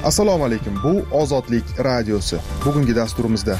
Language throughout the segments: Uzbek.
Assalomu alaykum. Bu Ozodlik radiosi. Bugungi dasturimizda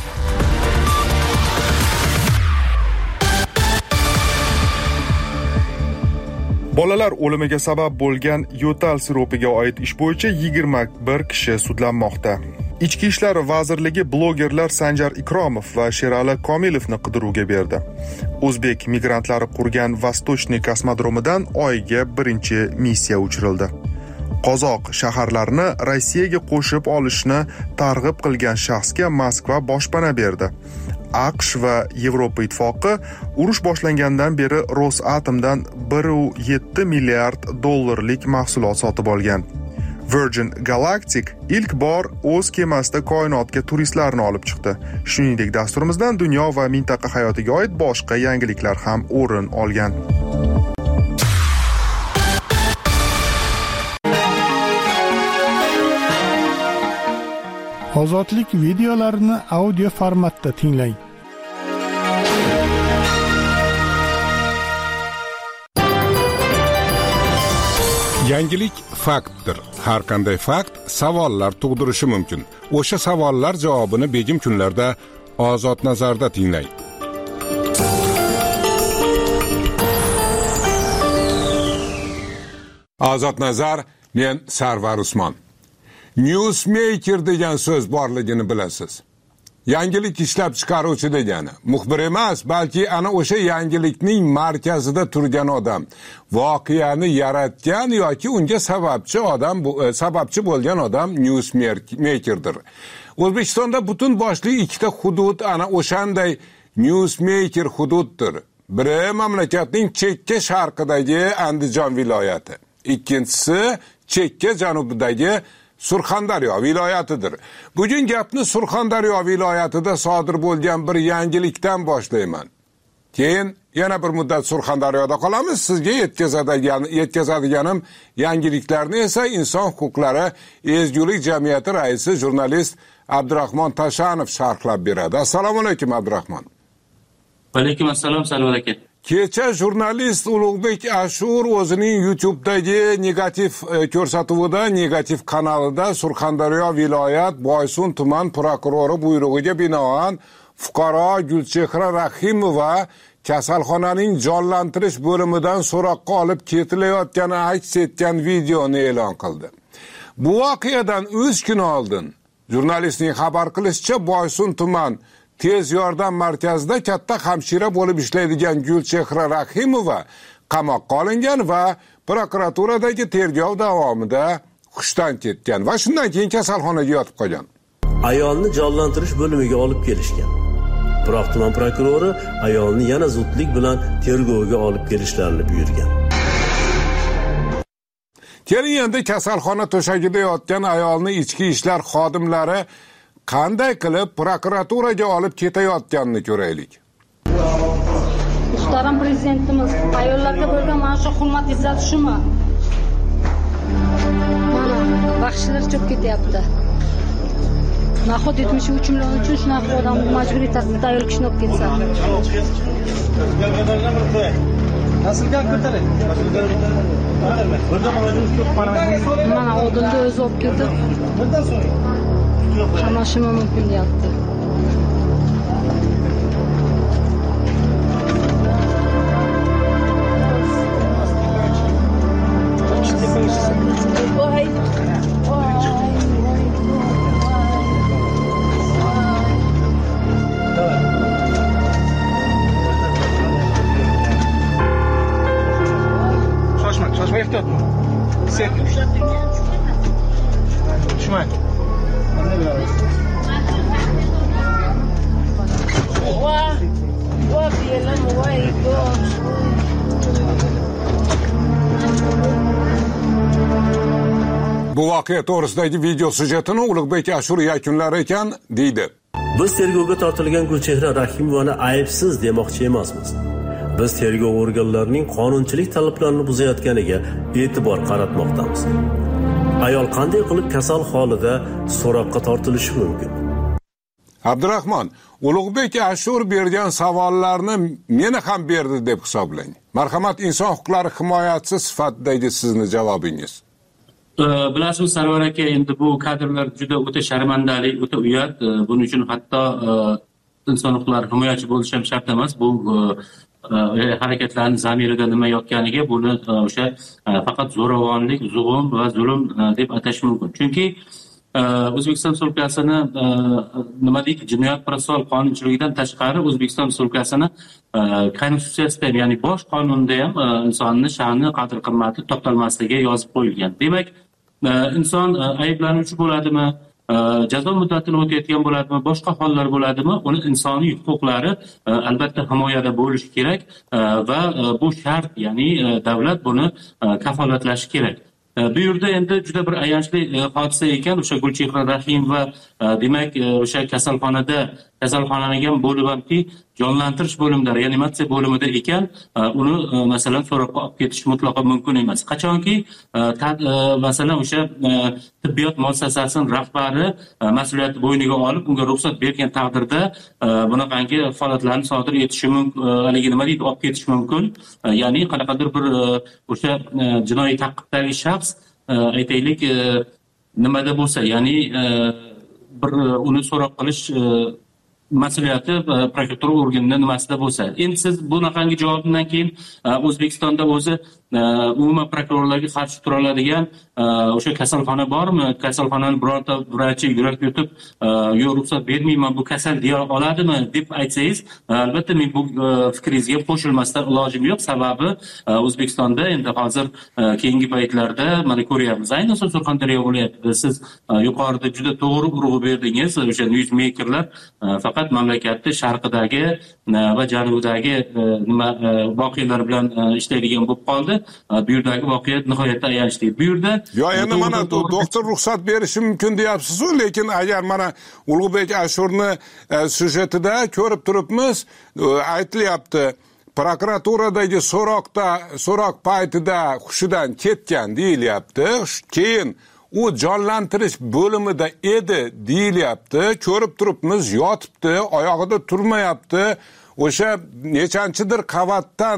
bolalar o'limiga sabab bo'lgan yo'tal siropiga oid ish bo'yicha 21 kishi sudlanmoqda. Ichki ishlar vazirligi blogerlar Sanjar Ikromov va Sherali Komilovni qidiruvga berdi. O'zbek migrantlari qurgan Vostochniy kosmodromidan Oyga birinchi missiya uchirildi. Qozoq shaharlarini Rossiyaga qo'shib olishni targ'ib qilgan shaxsga Moskva boshpana berdi. AQSh va Yevropa ittifoqi urush boshlangandan beri Rosatomdan 1,7 milliard dollarlik mahsulot sotib olgan. Virgin Galactic ilk bor o'z kemasida koinotga turistlarni olib chiqdi. Shuningdek, dasturimizdan dunyo va mintaqa hayotiga oid boshqa yangiliklar ham o'rin olgan. Ozodlik videolarini audio formatda tinglang. Yangilik faktdir. Har qanday fakt savollar tug'dirishi mumkin. O'sha savollar javobini begim kunlarda Ozod nazarda tinglang. Ozod nazar, men Sarvar Usmon. Newsmaker degan so'z borligini bilasiz. Yangilik ishlab chiqaruvchi degani. Muxbir emas, balki ana o'sha yangilikning markazida turgan odam, voqeani yaratgan yoki unga sababchi bo'lgan odam newsmakerdir. O'zbekistonda butun boshli ikkita hudud ana o'shanday newsmaker hududdir. Biri mamlakatning chekka sharqidagi Andijon viloyati, ikkinchisi chekka janubidagi Surxondaryo viloyatidir. Bugun gapni Surxondaryo viloyatida sodir bo'lgan bir yangilikdan boshlayman. Keyin yana bir muddat Surxondaryoda qolamiz. Sizga yetkazadiganim yangiliklarni esa Inson huquqlari ezgulik jamiyati raisi jurnalist Abdurahmon Tashanov sharhlab beradi. Assalomu alaykum Abdurahmon. Va alaykum assalom, salom aka. Kecha jurnalist Ulug'bek Ashur o'zining YouTube'dagi negativ ko'rsatuvida, negativ kanalida Surxondaryo viloyat Boysun tuman prokurori buyrug'iga binoan fuqaro Gulchehra Rahimova kasalxonaning jonlantirish bo'limidan so'roqqa olib ketilayotgani aks etgan videoni e'lon qildi. Bu voqeadan 3 kun oldin jurnalistning xabar qilishicha Boysun tuman tez yordam markazida katta hamshira bo'lib ishlaydigan Gulchehra Rahimova qamoqqa olingan va prokuraturadagi tergov davomida hushdan ketgan va shundan keyin kasalxonaga yotib qolgan. Ayolni jonlantirish bo'limiga olib kelishgan. Biroq tuman prokurori ayolni yana zudlik bilan tergovga olib kelishlarini buyurgan. Keyin endi kasalxona to'shagida yotgan ayolni ichki ishlar xodimlari qanday qilib prokuraturaga olib ketayotganini ko'raylik. Muhtaram prezidentimiz, ayollarga bo'lgan mana shu hurmat izzat shumi? Mana baxshilar cho'p ketyapti. Nahot 73 million uchun shunaqa odamni majburiy tartibda ayol kishini olib ketsa. Mana odilda o'zi olib ketib qamashimi mumkin deyapti. Shoshma ehtiyotmi? Tushmang. Bu voqea to'g'risidagi video syujetini Ulug'bek Ashur yakunlar ekan deydi. Biz tergovga tortilgan Gulchehra Rahimovani aybsiz demoqchi emasmiz. Biz tergov organlarining qonunchilik talablarini buzayotganiga e'tibor qaratmoqdamiz. Ayol qanday qilib kasal holida so'roqqa tortilishi mumkin? Abdurahmon, Ulug'bek Ashur bergan savollarni meni ham berdi deb hisoblang. Marhamat, inson huquqlari himoyachisi sifatidagi sizning javobingiz. Bilasizmi Sarvar aka, endi bu kadrlar juda o'ta sharmandalik, o'ta uyat. Buning uchun hatto inson huquqlari himoyachi bo'lish ham shart emas. Bu harakatlarning zamirida nima yotganiga buni o'sha faqat zo'ravonlik, zug'um va zulm deb atash mumkin. Chunki O'zbekiston Respublikasini nima deydi, jinoyat protsessual qonunchiligidan tashqari O'zbekiston Respublikasini konstitutsiyasida, ya'ni bosh qonunida ham insonni sha'ni, qadr-qimmati to'xtalmasligiga yozib qo'yilgan. Demak, inson ayblanuvchi bo'ladimi, jazo muddatini o'tayotgan bo'ladimi, boshqa hollar bo'ladimi, uni insoniy huquqlari albatta himoyada bo'lishi kerak va bu shart, ya'ni davlat buni kafolatlashi kerak. Bu yerda endi juda bir ayanchli hodisa ekan. O'sha Gulchehra Rahimova demak o'sha kasalxonaga ham bo'lib hamki jonlantirish bo'limida, reanimatsiya bo'limida ekan, uni masalan so'roqqa olib ketish mutlaqo mumkin emas. Qachonki masalan o'sha tibbiyot muassasasining rahbari mas'uliyatni bo'yniga olib unga ruxsat bergan taqdirda bunaqangi holatlarni sodir etishi mumkin, haligi nima deydi, olib ketish mumkin. Ya'ni qanaqadir bir o'sha jinoiy ta'qibdagi shaxs aytaylik nimada bo'lsa, ya'ni bir uni so'roq qilish mas'uliyati prokuratura organining nimasida bo'lsa. Endi siz bunaqangi javobdan keyin O'zbekistonda o'zi umuman prokurorlarga qarshi tura oladigan o'sha kasalxona bormi? Kasalxonani birorta vrachi yurak yutib, "Yo'q, ruxsat bermayman, bu kasal" deya oladimi deb aytsangiz, albatta men bu fikringizga qo'shilmasdan ilojim yo'q. Sababi O'zbekistonda endi hozir keyingi paytlarda mana ko'ryapmiz. Ayniqsa Surxondaryo viloyatida siz yuqorida juda to'g'ri urg'u berdingiz. O'sha newsmakerlar faqat mamlakatning sharqidagi va janubidagi nima voqealar bilan ishlaydigan bo'lib qoldi. Bu yerdagi voqea nihoyatda ayanchli. Bu yerda endi mana doktor ruxsat berishi mumkin deyapsiz-ku, lekin agar mana Ulug'bek Ashurni syujetida ko'rib turibmiz, aytilyapti, prokuraturadagi so'roq paytida hushidan ketgan deyilyapti. Keyin u jonlantirish bo'limida edi deyilyapti. Ko'rib turibmiz, yotibdi, oyog'ida turmayapti. O'sha nechanchidir qavatdan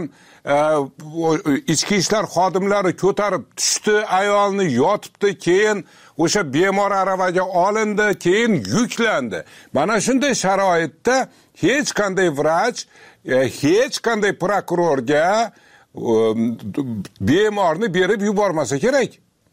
ichki ishlar xodimlari ko'tarib tushdi, ayolni yotibdi, keyin o'sha bemor aravaga olindi, keyin yuklandi. Mana shunday sharoitda hech qanday vrach, hech qanday prokurorga bemorni berib yubormasa kerak.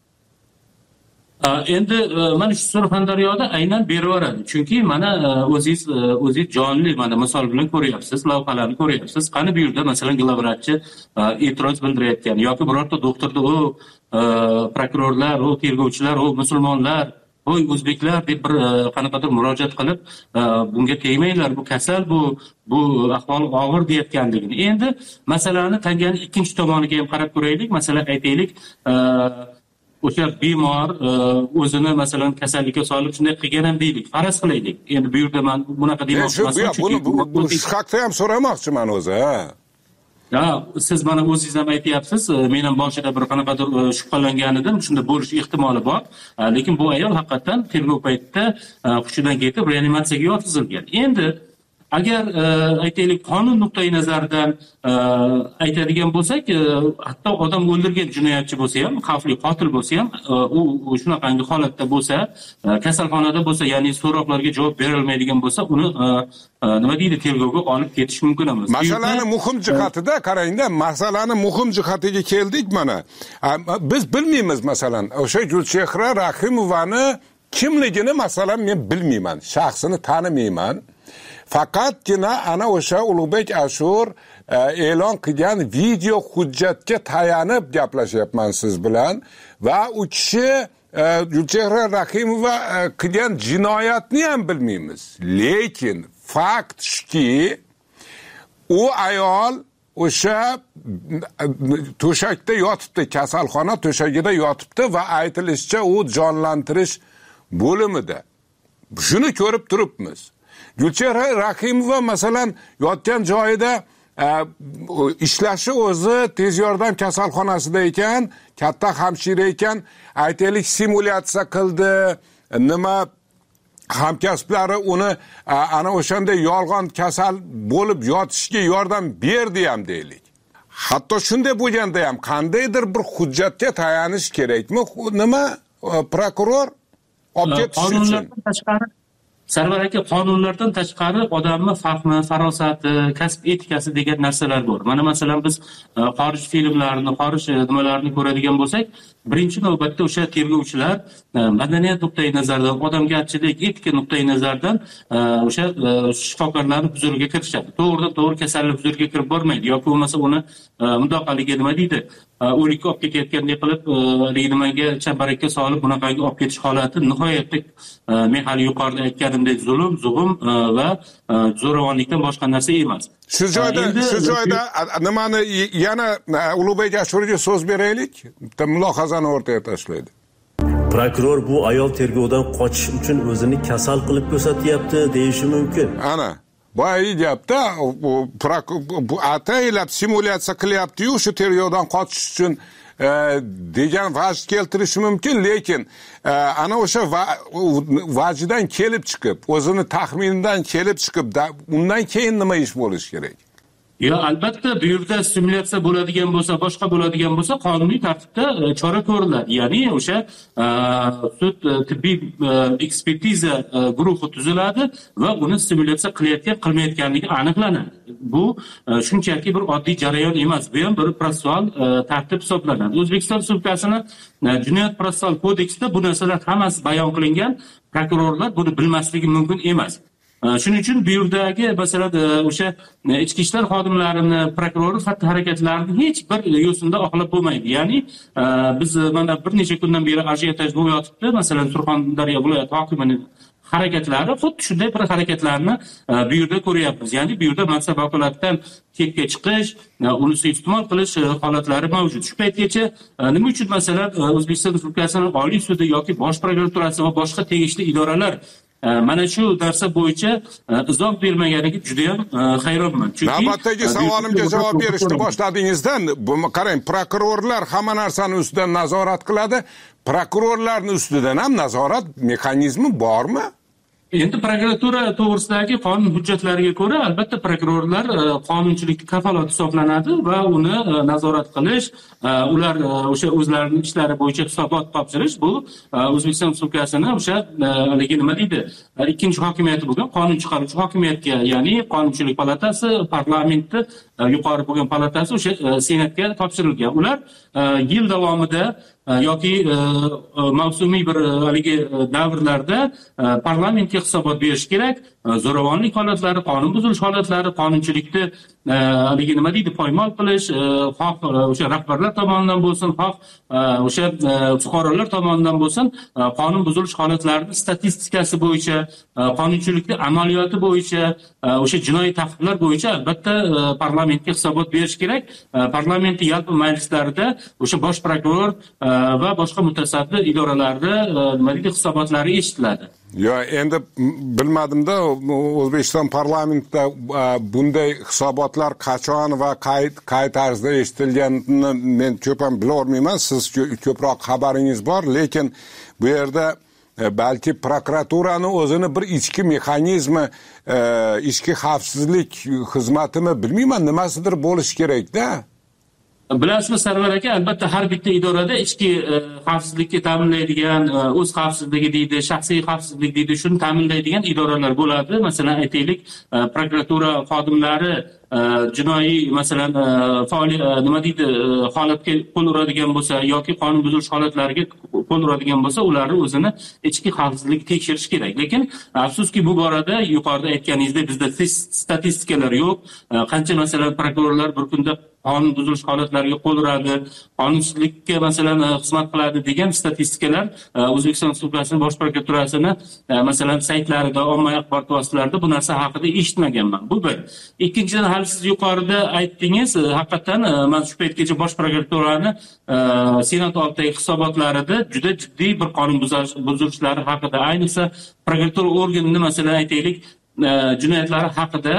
Endi mana shu Surxondaryoda aynan beraveradi. Chunki mana o'zingiz jonli mana misol bilan ko'ryapsiz, lavhalarni ko'ryapsiz. Qani bu yerda masalan glavratchi e'tiroz bildirayotgan yoki birorta doktorda u prokurorlar, u tergovchilar, u musulmonlar, u o'zbeklar deb bir qanaqadir murojaat qilib, bunga tegmanglar, bu kasal, bu ahvol og'ir deyotganligini. Endi masalani tanganing ikkinchi tomoniga ham qarab ko'raylik. Masalan aytaylik, o'sha bemor o'zini masalan kasallikka solib shunday qilgan ham deylik. Faraz qilaylik. Endi bu yerda men bunaqa demoqchi emasman. Shu haqda ham so'ramoqchiman o'zi. Siz mana o'zingiz ham aytyapsiz, men ham boshida bir qanaqadir shubhalangan edim, shunda bo'lish ehtimoli bor. Lekin bu ayol haqiqatan tergov paytida hushidan ketib reanimatsiyaga yotqizilgan. Endi agar aytaylik qonun nuqtai nazaridan aytadigan bo'lsak, hatto odam o'ldirgan jinoyatchi bo'lsa ham, xavfli qotil bo'lsa ham, u shunaqangi holatda bo'lsa, kasalxonada bo'lsa, ya'ni so'roqlarga javob bera olmaydigan bo'lsa, uni nima deydi, tergovga olib ketish mumkin emas. Masalani muhim jihatida qarangda, masalani muhim jihatiga keldik mana. Biz bilmaymiz masalan, o'sha Gulchehra Rahimovani kimligini masalan men bilmayman, shaxsini tanimayman. Faqatgina ana o'sha Ulug'bek Ashur e'lon qilgan video hujjatga tayanib gaplashyapman siz bilan va u kishi Gulchehra Rahimova qilgan jinoyatni ham bilmaymiz. Lekin fakt shuki, u ayol o'sha to'shakda yotibdi, kasalxona to'shagida yotibdi va aytilishicha u jonlantirish bo'limida. Shuni ko'rib turibmiz. Gulchehra Rahimova masalan yotgan joyida ishlashi o'zi tez yordam kasalxonasida ekan, katta hamshira ekan, aytaylik simulyatsiya qildi, nima hamkasblari uni ana o'shanday yolg'on kasal bo'lib yotishga yordam berdi ham deylik. hatto shunday bo'lganda ham qandaydir bir hujjatga tayanish kerakmi? Nima prokuror olib ketish uchun? Sarvar aka, qonunlardan tashqari odamning fahmi, farosati, kasb etikasi degan narsalar bor. Mana masalan biz xorij filmlarini, xorij nimalarni ko'radigan bo'lsak, birinchi navbatda o'sha tergovchilar madaniyat nuqtai nazaridan, odamgarchilik, etika nuqtai nazaridan o'sha shifokorlarni huzuriga kirishadi. To'g'ridan-to'g'ri kasallik huzuriga kirib bormaydi yoki bo'lmasa uni mundoqaligi nima deydi? O'likka olib ketayotgandek qilib, nimaga chambarakka solib bunaqaga olib ketish holati nihoyatda men hali yuqorida aytganimdek zulm, zug'um va zo'ravonlikdan boshqa narsa emas. Shu joyda nimani yana Ulug'bek Ashurga so'z beraylik. Bitta mulohazani o'rtaga tashlaydi. Prokuror bu ayol tergovdan qochish uchun o'zini kasal qilib ko'rsatyapti deyishi mumkin. Ana boya deyapti, bu ataylab simulyatsiya qilyapti-yu, shu tergovdan qochish uchun degan vaj keltirishi mumkin, lekin ana o'sha vajdan kelib chiqib, o'zini taxminidan kelib chiqib, undan keyin nima ish bo'lishi kerak? Yo, albatta bu yerda simulyatsiya bo'ladigan bo'lsa, boshqa bo'ladigan bo'lsa, qonuniy tartibda chora ko'riladi. Ya'ni o'sha sud tibbiy ekspertiza guruhi tuziladi va uni simulyatsiya qilayotgan, qilmayotganligi aniqlanadi. Bu shunchaki bir oddiy jarayon emas, bu ham bir protsessual tartib hisoblanadi. O'zbekiston Respublikasining Jinoyat protsessual kodeksida bu narsalar hammasi bayon qilingan. Prokurorlar buni bilmasligi mumkin emas. Shuning uchun bu yerdagi masalan o'sha ichki ishlar xodimlarini, prokuror xatti-harakatlarini hech bir yo'sinda oqlab bo'lmaydi. Ya'ni biz mana bir necha kundan beri ajiotaj bo'lib yotibdi. Masalan, Surxondaryo viloyati hokimining harakatlari xuddi shunday bir harakatlarni bu yerda ko'ryapmiz. Ya'ni bu yerda mansab vakolatdan chetga chiqish, uni suiiste'mol qilish holatlari mavjud. Shu paytgacha nima uchun masalan O'zbekiston Respublikasining Oliy sudi yoki Bosh prokuraturasi va boshqa tegishli idoralar mana shu narsa bo'yicha izoh bermaganiga juda ham hayronman. Chunki navbatdagi savolimga javob berishni boshladingizdan, qarang, prokurorlar hamma narsani ustidan nazorat qiladi. Prokurorlarning ustidan ham nazorat mexanizmi bormi? Endi prokuratura to'g'risidagi qonun hujjatlariga ko'ra, albatta prokurorlar qonunchilikka kafolat hisoblanadi va uni nazorat qilish, ular o'sha o'zlarining ishlari bo'yicha hisobot topshirish bu O'zbekiston Respublikasining o'sha nima deydi, ikkinchi hokimiyati bo'lgan qonun chiqaruvchi hokimiyatga, ya'ni Qonunchilik palatasi, parlamentni yuqori bo'lgan palatasi o'sha senatga topshirilgan. Ular yil davomida yoki mavsumiy bir haligi davrlarda parlamentga hisobot berish kerak. Zo'ravonlik holatlari, qonun buzilish holatlari, qonunchilikni haligi nima deydi, poymol qilish, xoh o'sha rahbarlar tomonidan bo'lsin, xoh o'sha fuqarolar tomonidan bo'lsin, qonun buzilish holatlarining statistikasi bo'yicha, qonunchilikning amaliyoti bo'yicha, o'sha jinoiy taqiqlar bo'yicha albatta parlamentga hisobot berish kerak. Parlamentning yalpi majlislarida o'sha bosh prokuror va boshqa mutasaddi idoralarda nima deydi, hisobotlari eshitiladi. Yo, endi bilmadim-da, O'zbekiston parlamentida bunday hisobotlar qachon va qay tarzda eshitilganini men ko'p ham bilolmayman. Siz ko'proq xabaringiz bor, lekin bu yerda balki prokuraturani o'zini bir ichki mexanizmi, ichki xavfsizlik xizmatimi bilmayman, nimasidir bo'lish kerak-da. Bilasizmi Sarvar aka, albatta har bitta idorada ichki xavfsizlikni ta'minlaydigan, o'z xavfsizligi deydi, shaxsiy xavfsizlik deydi, shuni ta'minlaydigan idoralar bo'ladi. Masalan, aytaylik, prokuratura xodimlari jinoiy masalan nima deydi, holatga qo'l uradigan bo'lsa yoki qonun buzilish holatlariga qo'l uradigan bo'lsa, ularni o'zini ichki xavfsizlik tekshirish kerak. Lekin afsuski bu borada yuqorida aytganingizdek bizda statistikalar yo'q. Qancha masalan prokurorlar bir kunda qonun buzilish holatlariga qo'l uradi, qonunchilikka masalan xizmat qiladi degan statistikalar O'zbekiston Respublikasining Bosh prokuraturasining masalan saytlarida, ommaviy axborot vositalarida bu narsa haqida eshitmaganman. Bu bir. Ikkinchidan, hali siz yuqorida aytdingiz, haqiqatan men shu paytgacha Bosh prokuraturani Senat oldidagi hisobotlarida juda jiddiy bir qonun buzilishlari haqida, ayniqsa prokuratura organini masalan aytaylik, jinoyatlari haqida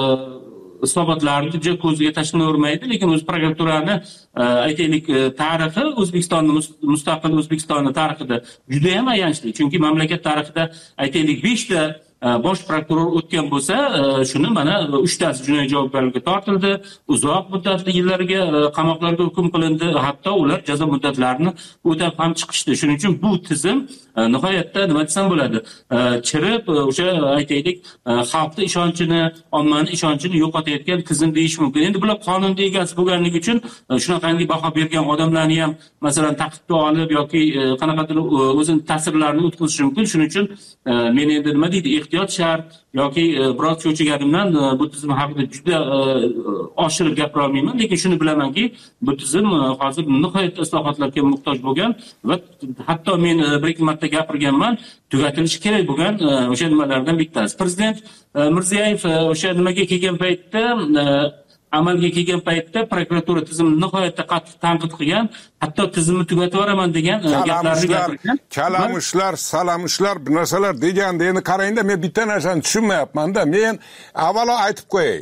hisobotlarni juda ko'zga tashlanavermaydi, lekin o'z prokuraturani aytaylik tarixi O'zbekistonning mustaqil O'zbekistonning tarixida juda ham ayanchli. Chunki mamlakat tarixida aytaylik 5 ta bosh prokuror o'tgan bo'lsa, shuni mana 3 tasi jinoiy javobgarlikka tortildi, uzoq muddatli yillarga qamoqlarga hukm qilindi, hatto ular jazo muddatlarini o'tab ham chiqishdi. Shuning uchun bu tizim nihoyatda nima desam bo'ladi, chirib o'sha aytaylik xalqning ishonchini, ommaning ishonchini yo'qotayotgan tizim deyish mumkin. Endi bular qonunning egasi bo'lganligi uchun shunaqangi baho bergan odamlarni ham masalan ta'qibga olib yoki qanaqadir o'zini ta'sirlarini o'tkazishi mumkin. Shuning uchun men endi nima deydi, ehtiyot shart yoki biroz cho'chiganimdan bu tizim haqida juda oshirib gapira olmayman, lekin shuni bilamanki, bu tizim hozir nihoyatda islohotlarga muhtoj bo'lgan va hatto men bir-ikki marta gapirganman, tugatilishi kerak bo'lgan o'sha nimalardan bittasi. Prezident Mirziyoyev o'sha nimaga kelgan paytda amalga kelgan paytda prokuratura tizimini nihoyatda qattiq tanqid qilgan, hatto tizimni tugatib yuboraman degan gaplarni gapirgan. Kalamushlar, salamushlar, bu narsalar deganda endi qarangda, men bitta narsani tushunmayapman-da. Men avvalo aytib qo'yay.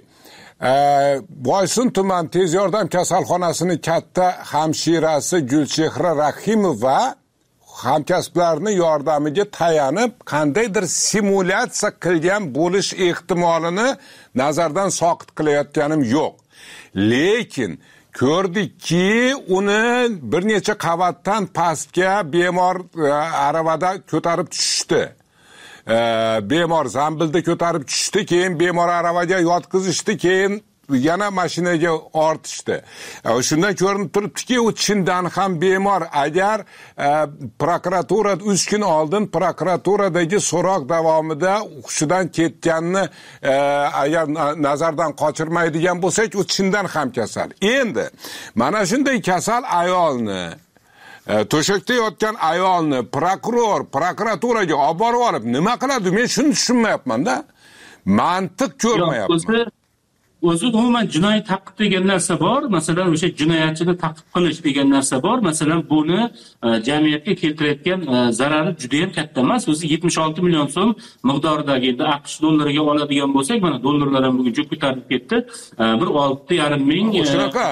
Boysun tuman tez yordam kasalxonasini katta hamshirasi Gulchehra Rahimova hamkasblarning yordamiga tayanib qandaydir simulyatsiya qilgan bo'lish ehtimolini nazardan soqit qilayotganim yo'q. Lekin ko'rdikki, uni bir necha qavatdan pastga bemor aravada ko'tarib tushishdi. Bemor zambilda ko'tarib tushdi, keyin bemor aravaga yotqizishdi, keyin yana mashinaga ortishdi. Shundan ko'rinib turibdiki, u chindan ham bemor. Agar prokuratura 3 kun oldin prokuraturadagi so'roq davomida hushidan ketganini agar nazardan qochirmaydigan bo'lsak, u chindan ham kasal. Endi mana shunday kasal ayolni, to'shakda yotgan ayolni prokuraturaga olib borib olib nima qiladi? Men shuni tushunmayapman-da. Mantiq ko'rmayapman. O'zi umuman jinoiy ta'qib degan narsa bor. Masalan, o'sha jinoyatchini ta'qib qilish degan narsa bor. Masalan, buni jamiyatga keltirayotgan zarari juda ham katta emas. O'zi 76 million so'm miqdoridagi, endi AQSh dollariga oladigan bo'lsak, mana dollarlar ham bugun ko'tarib ketdi. Bir 6,5 ming. Shunaqa,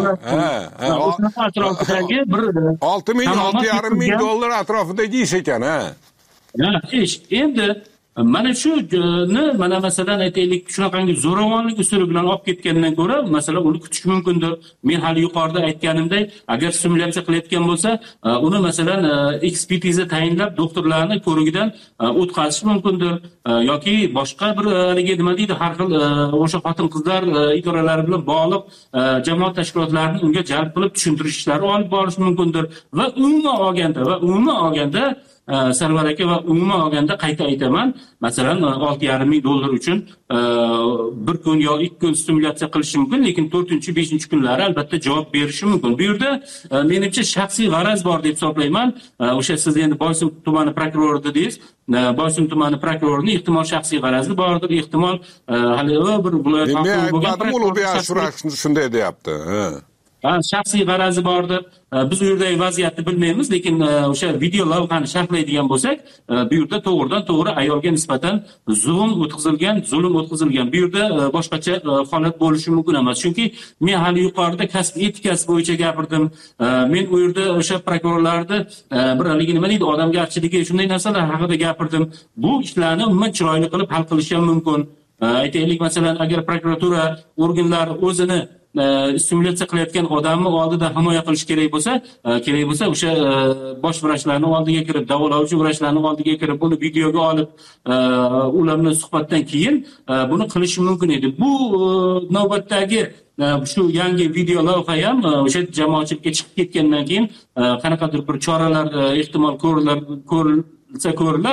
atrofidagi bir 6 ming, 6,5 ming dollar atrofidagi ish ekan, ha. Ish. Endi mana shuni, mana masalan aytaylik, shunaqangi zo'ravonlik usuli bilan olib ketgandan ko'ra, masalan, uni kutish mumkindir. Men hali yuqorida aytganimdek, agar simulyatsiya qilayotgan bo'lsa, uni masalan ekspertiza tayinlab doktorlarni ko'rigidan o'tkazish mumkindir yoki boshqa bir nima deydi, har xil o'sha xotin-qizlar idoralari bilan bog'liq jamoat tashkilotlarini unga jalb qilib tushuntirish ishlari olib borish mumkindir va umuman olganda Sarvar aka, va umuman olganda qayta aytaman, masalan 6,5 ming dollar uchun bir kun yo 2 kun simulyatsiya qilishi mumkin, lekin 4-5 kunlari albatta javob berishi mumkin. Bu yerda menimcha shaxsiy g'araz bor deb hisoblayman. O'sha siz endi Boysun tumani prokurori dedingiz. Boysun tumani prokurorining ehtimol shaxsiy g'arazi bordir, ehtimol hali bir viloyat hokimi bo'lgan prokuror shunday deyapti. Shaxsiy g'arazi bordir. Biz u yerdagi vaziyatni bilmaymiz, lekin o'sha video lavhani sharhlaydigan bo'lsak, bu yerda to'g'ridan-to'g'ri ayolga nisbatan zulm o'tkazilgan. Bu yerda boshqacha holat bo'lishi mumkin emas. Chunki men hali yuqorida kasb etikasi bo'yicha gapirdim. Men u yerda o'sha prokurorlarni bir nima deydi, odamgarchiligi, shunday narsalar haqida gapirdim. Bu ishlarni umuman chiroyli qilib hal qilish ham mumkin. Aytaylik, masalan, agar prokuratura organlari o'zini simulyatsiya qilayotgan odamni oldida himoya qilish kerak bo'lsa, o'sha bosh vrachlarning oldiga kirib, davolovchi vrachlarning oldiga kirib, buni videoga olib, ularni suhbatdan keyin buni qilish mumkin edi. Bu navbatdagi shu yangi video lavha ham o'sha jamoatchilikka chiqib ketgandan keyin qanaqadir bir choralar ehtimol ko'rilar.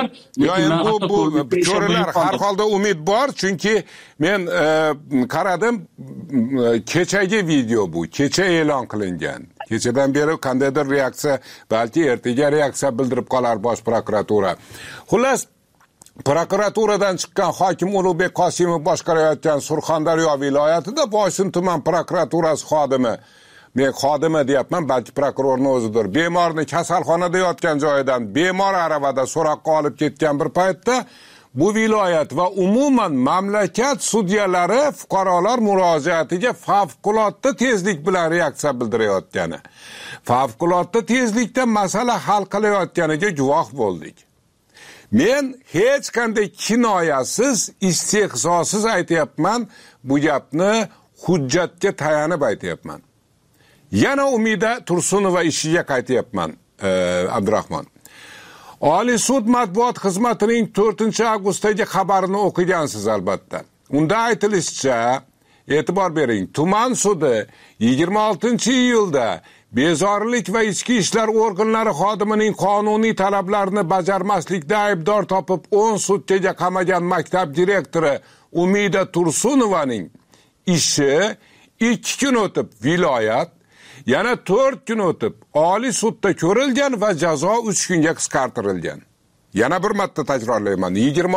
Bu choralar har holda umid bor, chunki men qaradim, kechagi video bu, kecha e'lon qilingan. Kechadan beri qandaydir reaksiya, balki ertaga reaksiya bildirib qolar bosh prokuratura. Xullas, prokuraturadan chiqqan hokim Ulug'bek Qosimov boshqarayotgan Surxondaryo viloyatida Boysun tuman prokuraturasi men xodimi deyapman, balki prokurorning o'zidir. Bemorni kasalxonada yotgan joyidan bemor aravada so'roqqa olib ketgan bir paytda bu viloyat va umuman mamlakat sudyalari fuqarolar murojaatiga favqulodda tezlik bilan reaksiya bildirayotgani, favqulodda tezlikda masala hal qilayotganiga guvoh bo'ldik. Men hech qanday kinoyasiz, istehzosiz aytyapman, bu gapni hujjatga tayanib aytyapman. Yana Umida Tursunova ishiga qaytyapman, Abdurahmon. Oliy sud matbuot xizmatining 4-avgustdagi xabarini o'qigansiz albatta. Unda aytilishicha, e'tibor bering, tuman sudi 26-iyulda bezorilik va ichki ishlar organlari xodimining qonuniy talablarini bajarmaslikda aybdor topib 10 sutkaga qamagan maktab direktori Umida Tursunovaning ishi 2 kun o'tib viloyat, yana 4 kun o'tib Oliy sudda ko'rilgan va jazo 3 kunga qisqartirilgan. Yana bir marta takrorlayman.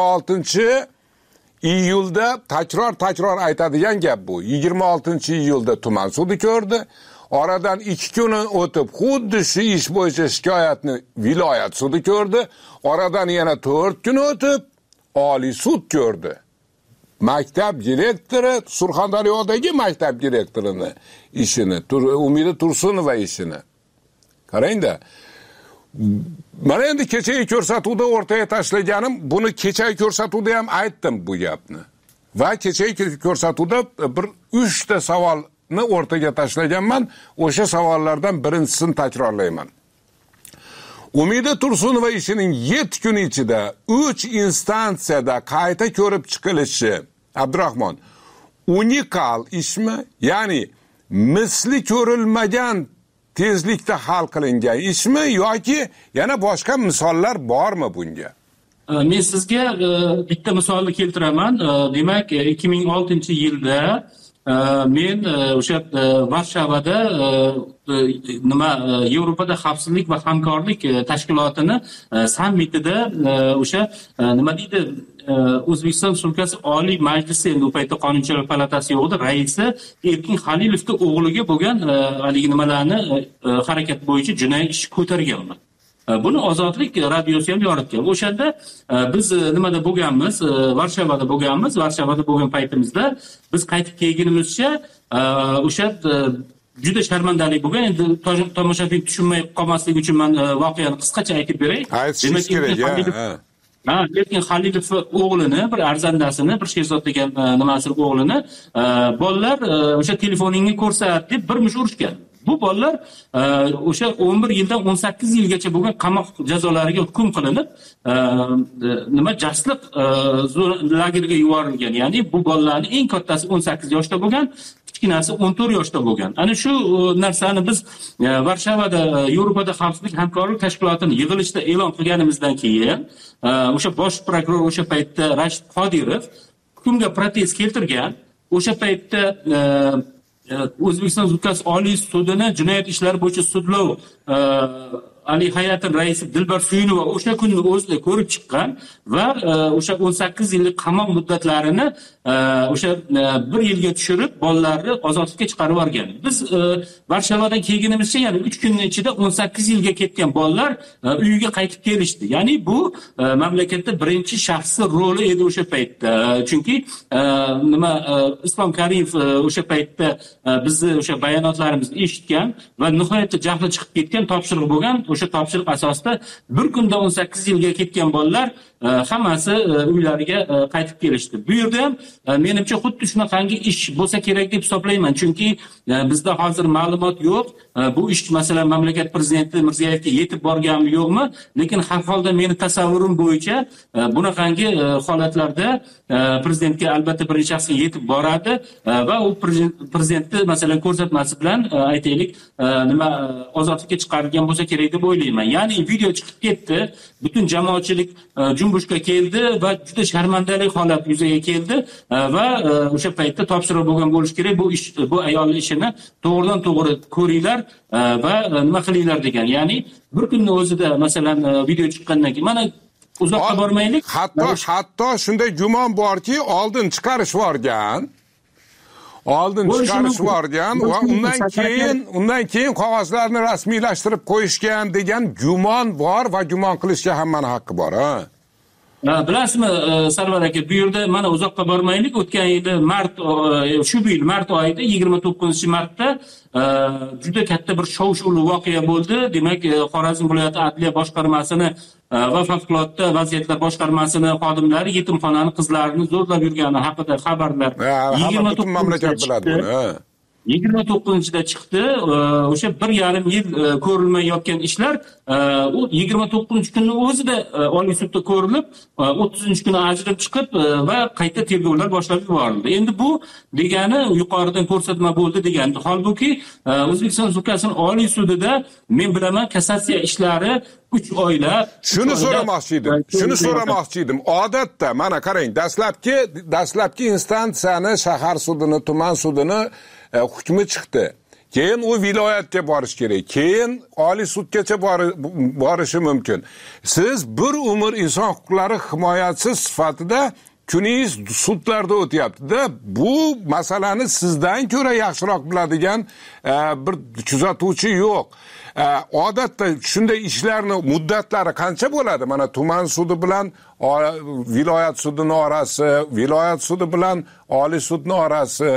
26-iyulda takror aytadigan gap bu. 26-iyulda tuman sudi ko'rdi. Oradan 2 kun o'tib xuddi shu ish bo'yicha shikoyatni viloyat sudi ko'rdi. Oradan yana 4 kun o'tib Oliy sud ko'rdi. Maktab direktori, Surxondaryodagi maktab direktorini ishini, Umida Tursunova ishini. Qarangda. Mana endi kechagi ko'rsatuvda o'rtaga tashlaganim, buni kechagi ko'rsatuvda ham aytdim bu gapni. Va kechagi ko'rsatuvda bir 3 ta savolni o'rtaga tashlaganman. O'sha savollardan birinchisini takrorlayman. Umida Tursunova ishining 7 kun ichida 3 instansiyada qayta ko'rib chiqilishi, Abdurahmon, unikal ishmi? Ya'ni misli ko'rilmagan tezlikda hal qilingan ishmi yoki yana boshqa misollar bormi bunga? Men sizga bitta misolni keltiraman. Demak, 2006-yilda men o'sha Varshavada Yevropada xavfsizlik va hamkorlik tashkilotini sammitida o'sha nima deydi, O'zbekiston Respublikasi Oliy Majlisi, endi u paytda Qonunchilik palatasi yo'q edi, raisi Erkin Halilovning o'g'liga bo'lgan haligi nimalarni harakat bo'yicha jinoyat ishi ko'targanman. Buni Ozodlik radiosi ham yoritgan. O'shanda biz nimada bo'lganmiz? Varshavada bo'lganmiz. Varshavada bo'lgan paytimizda biz qaytib kelganimizcha o'sha juda sharmandalik bo'lgan. Endi tomoshabin tushunmay qolmasligi uchun men voqeani qisqacha aytib beray. Aytishingiz kerak. Erkin Halilov o'g'lini, bir arzandasini, bir Sherzod degan nimasi o'g'lini bolalar o'sha telefoningni ko'rsat deb birmush urishgan. Bu bolalar o'sha 11 yildan 18 yilgacha bo'lgan qamoq jazolariga hukm qilinib, jasliq lagerga yuborilgan. Ya'ni bu bolalarning eng kattasi 18 yoshda bo'lgan, kichkinasi 14 yoshda bo'lgan. Ana shu narsani biz Varshavada Yevropada xavfsizlik hamkorlik tashkilotini yig'ilishda e'lon qilganimizdan keyin o'sha bosh prokuror o'sha paytda Rashid Qodirov hukmga protest keltirgan. O'sha paytda O'zbekiston Respublikasi Oliy sudini jinoyat ishlari bo'yicha sudlov Ali Hayatin raisi Dilbar Suyunova o'sha kunni o'zida ko'rib chiqqan va o'sha 18 yillik qamoq muddatlarini o'sha 1 yilga tushirib, bolalarni ozodlikka chiqarib yuborgan. Biz Varshavadan kelganimizcha, ya'ni 3 kunning ichida 18 yilga ketgan bolalar uyiga qaytib kelishdi. Ya'ni bu mamlakatda birinchi shaxsiy roli edi o'sha paytda. Chunki Islom Karimov o'sha paytda bizni o'sha bayonotlarimizni eshitgan va nihoyatda jahli chiqib ketgan, topshiriq bo'lgan. O'sha topshiriq asosida bir kunda 18 yilga ketgan bolalar hammasi uylariga qaytib kelishdi. Bu yerda ham menimcha xuddi shunaqangi ish bo'lsa kerak deb hisoblayman. Chunki bizda hozir ma'lumot yo'q. Bu ish masalan mamlakat prezidenti Mirziyoyevga yetib borganmi yo'qmi? Lekin har holda meni tasavvurim bo'yicha bunaqangi holatlarda prezidentga albatta birinchi shaxsga yetib boradi va u prezidentni masalan ko'rsatmasi bilan aytaylik ozodlikka chiqarilgan bo'lsa kerak deb o'ylayman. Ya'ni video chiqib ketdi, butun jamoatchilik jumbushga keldi va juda sharmandalik holat yuzaga keldi va o'sha paytda topshiriq bo'lgan bo'lish kerak. Bu ayolning ishini to'g'ridan to'g'ri ko'ringlar va nima qilinglar degan. Ya'ni bir kunning o'zida masalan video chiqqandan keyin mana uzoqqa bormaylik. Hatto shunday gumon borki, oldin chiqarish borgan. Va undan keyin qog'ozlarni rasmiylashtirib qo'yishgan degan gumon bor va gumon qilishga hammani haqqi bor, ha. Bilasizmi Sarvar aka, bu yerda mana uzoqqa bormaylik. O'tgan yili shu yil mart oyida 29-martda juda katta bir shov-shuvli voqea bo'ldi. Demak, Xorazm viloyati adliya boshqarmasini va favqulodda vaziyatlar boshqarmasini xodimlari yetimxonani qizlarini zo'rlab yurgani haqida xabarlar 29 mamlakat biladi buni. 29-da chiqdi. O'sha 1,5 yil ko'rilmay yotgan ishlar u 29-kunning o'zida Oliy sudda ko'rilib, 30-kuni ajrim chiqib va qayta tergovlar boshlab yuborildi. Endi bu degani yuqoridan ko'rsatma bo'ldi degani. Holbuki O'zbekiston Respublikasining Oliy sudida men bilaman kassatsiya ishlari 3 oylab. Shuni so'ramoqchi edim. Odatda mana qarang, dastlabki instansiyani shahar sudini, tuman sudini hukmi chiqdi. Keyin u viloyatga borish kerak. Keyin Oliy sudgacha borishi mumkin. Siz bir umr inson huquqlari himoyachisi sifatida kuningiz sudlarda o'tyapti-da. Bu masalani sizdan ko'ra yaxshiroq biladigan bir kuzatuvchi yo'q. Odatda shunday ishlarni muddatlari qancha bo'ladi? Mana tuman sudi bilan viloyat sudining orasi, viloyat sudi bilan Oliy sudning orasi.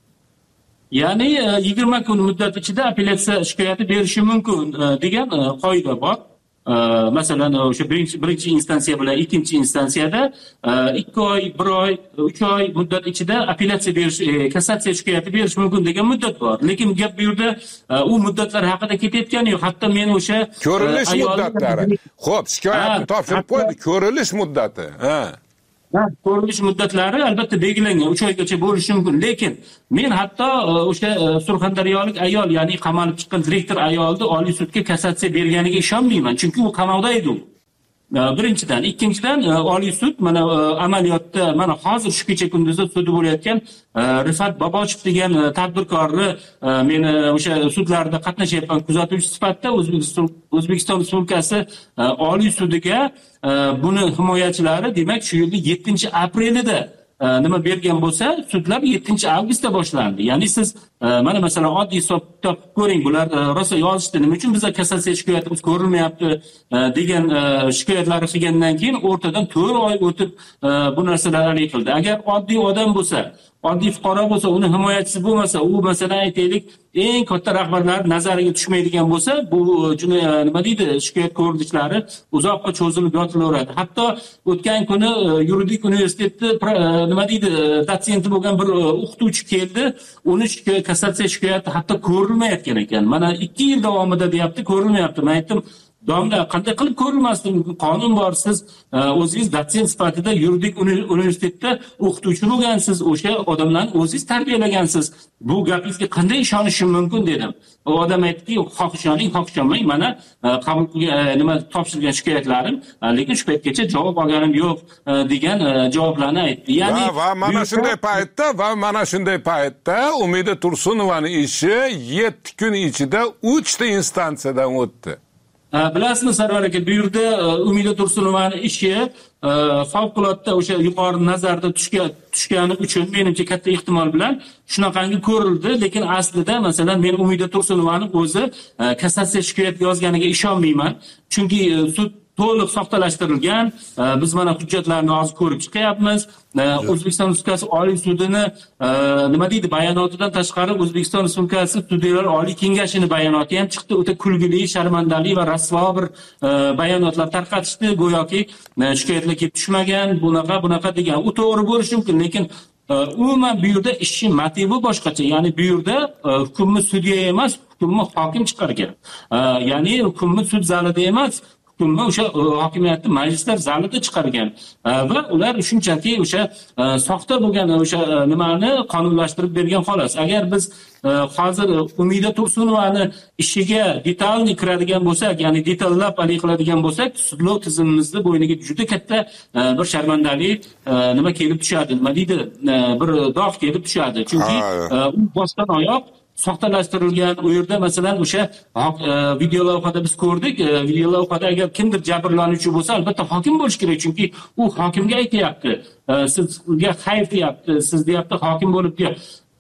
Ya'ni 20 kun muddat ichida apellyatsiya shikoyati berishi mumkin degan qoida bor. Masalan, o'sha birinchi instansiya bilan ikkinchi instansiyada 2 oy, 1 oy, 3 oy muddat ichida apellyatsiya berish, kassatsiya shikoyati berish mumkin degan muddat bor. Lekin gap bu yerda u muddatlar haqida ketayotgani yo'q. Hatto men o'sha ko'rilish muddatlari. Xo'p, shikoyatni topshirib qo'ydi, ko'rilish muddati. Ko'rilish muddatlari albatta belgilangan 3 oygacha bo'lishi mumkin. Lekin men hatto o'sha surxondaryolik ayol, ya'ni qamalib chiqqan direktor ayolni Oliy sudga kassatsiya berganiga ishonmayman. Chunki u qamoqda edi u. Birinchidan, ikkinchidan Oliy sud mana amaliyotda mana hozir shu kecha kunduzda sudi bo'layotgan Rifat Bobochev degan tadbirkorni men o'sha sudlarda qatnashyapman kuzatuvchi sifatida O'zbekiston Respublikasi Oliy sudiga buni himoyachilari demak shu yilning 7-aprelida nima bergan bo'lsa, sudlar 7-avgustda boshlandi. Ya'ni siz mana masalan oddiy hisobda ko'ring, bular rosa yozishdi, nima uchun bizga kassatsiya shikoyatimiz ko'rilmayapti degan shikoyatlari qilgandan keyin o'rtadan 4 oy o'tib bu narsalar hal etildi. Agar oddiy odam bo'lsa, oddiy fuqaro bo'lsa, uni himoyachisi bo'lmasa, u masalan aytaylik eng katta rahbarlar nazariga tushmaydigan bo'lsa, bu nima deydi, shikoyat ko'rilishlari uzoqqa cho'zilib yotilaveradi. Hatto o'tgan kuni yuridik universitetda nima deydi, dotsenti bo'lgan bir o'qituvchi keldi, uni kassatsiya shikoyati hatto ko'rilmayotgan ekan. Mana 2 yil davomida deyapti, ko'rilmayapti. Men aytdim, domla, qanday qilib ko'rilmasdi? Qonun bor, siz o'zingiz dotsent sifatida yuridik universitetda o'qituvchi bo'lgansiz, o'sha odamlarni o'zingiz tarbiyalagansiz. Bu gapingizga qanday ishonishim mumkin dedim. O odam aytdiki, xohishoning, xohishmang, mana qabul nima topshirgan shikoyatlarim, lekin shu paytgacha javob olganim yo'q degan javoblarni aytdi. Ya'ni mana shunday paytda Umida Tursunovaning ishi 7 kun ichida 3 ta instansiyadan o'tdi. Bilasizmi Sarvar aka, bu yerda Umida Tursunovani ishi favqulodda o'sha yuqori nazarda tushgani uchun menimcha katta ehtimol bilan shunaqangi ko'rildi. Lekin aslida masalan men Umida Tursunovani o'zi kassatsiya shikoyat yozganiga ishonmayman. Chunki sud to'liq soxtalashtirilgan. Biz mana hujjatlarni hozir ko'rib chiqyapmiz. O'zbekiston Respublikasi Oliy sudini nima deydi, bayonotidan tashqari O'zbekiston Respublikasi Sudyalar Oliy kengashining bayonoti ham chiqdi. O'ta kulgili, sharmandali va rasvo bir bayonotlar tarqatishdi. Go'yoki shikoyatlar kelib tushmagan, bunaqa degan. U to'g'ri bo'lishi mumkin, lekin umuman bu yerda ishchi motivi boshqacha. Ya'ni bu yerda hukmni sudya emas, hukmni hokim chiqargan. Ya'ni hukmni sud zalida emas, hukmni o'sha hokimiyatni majlislar zalida chiqargan va ular shunchaki o'sha soxta bo'lgan o'sha nimani qonunlashtirib bergan xolos. Agar biz hozir Umida Tursunovani ishiga detalni kiradigan bo'lsak, ya'ni detallab hal qiladigan bo'lsak, sudlov tizimimizda bo'yniga juda katta bir sharmandalik nima kelib tushadi, nima deydi, bir dog' kelib tushadi. Chunki u boshdan oyoq soxtalashtirilgan. U yerda masalan o'sha video lavhada biz ko'rdik. Video lavhada agar kimdir jabrlanuvchi bo'lsa, albatta hokim bo'lish kerak, chunki u hokimga aytayapti, sizga xayr deyapti, siz deyapti hokim bo'lib deyapti.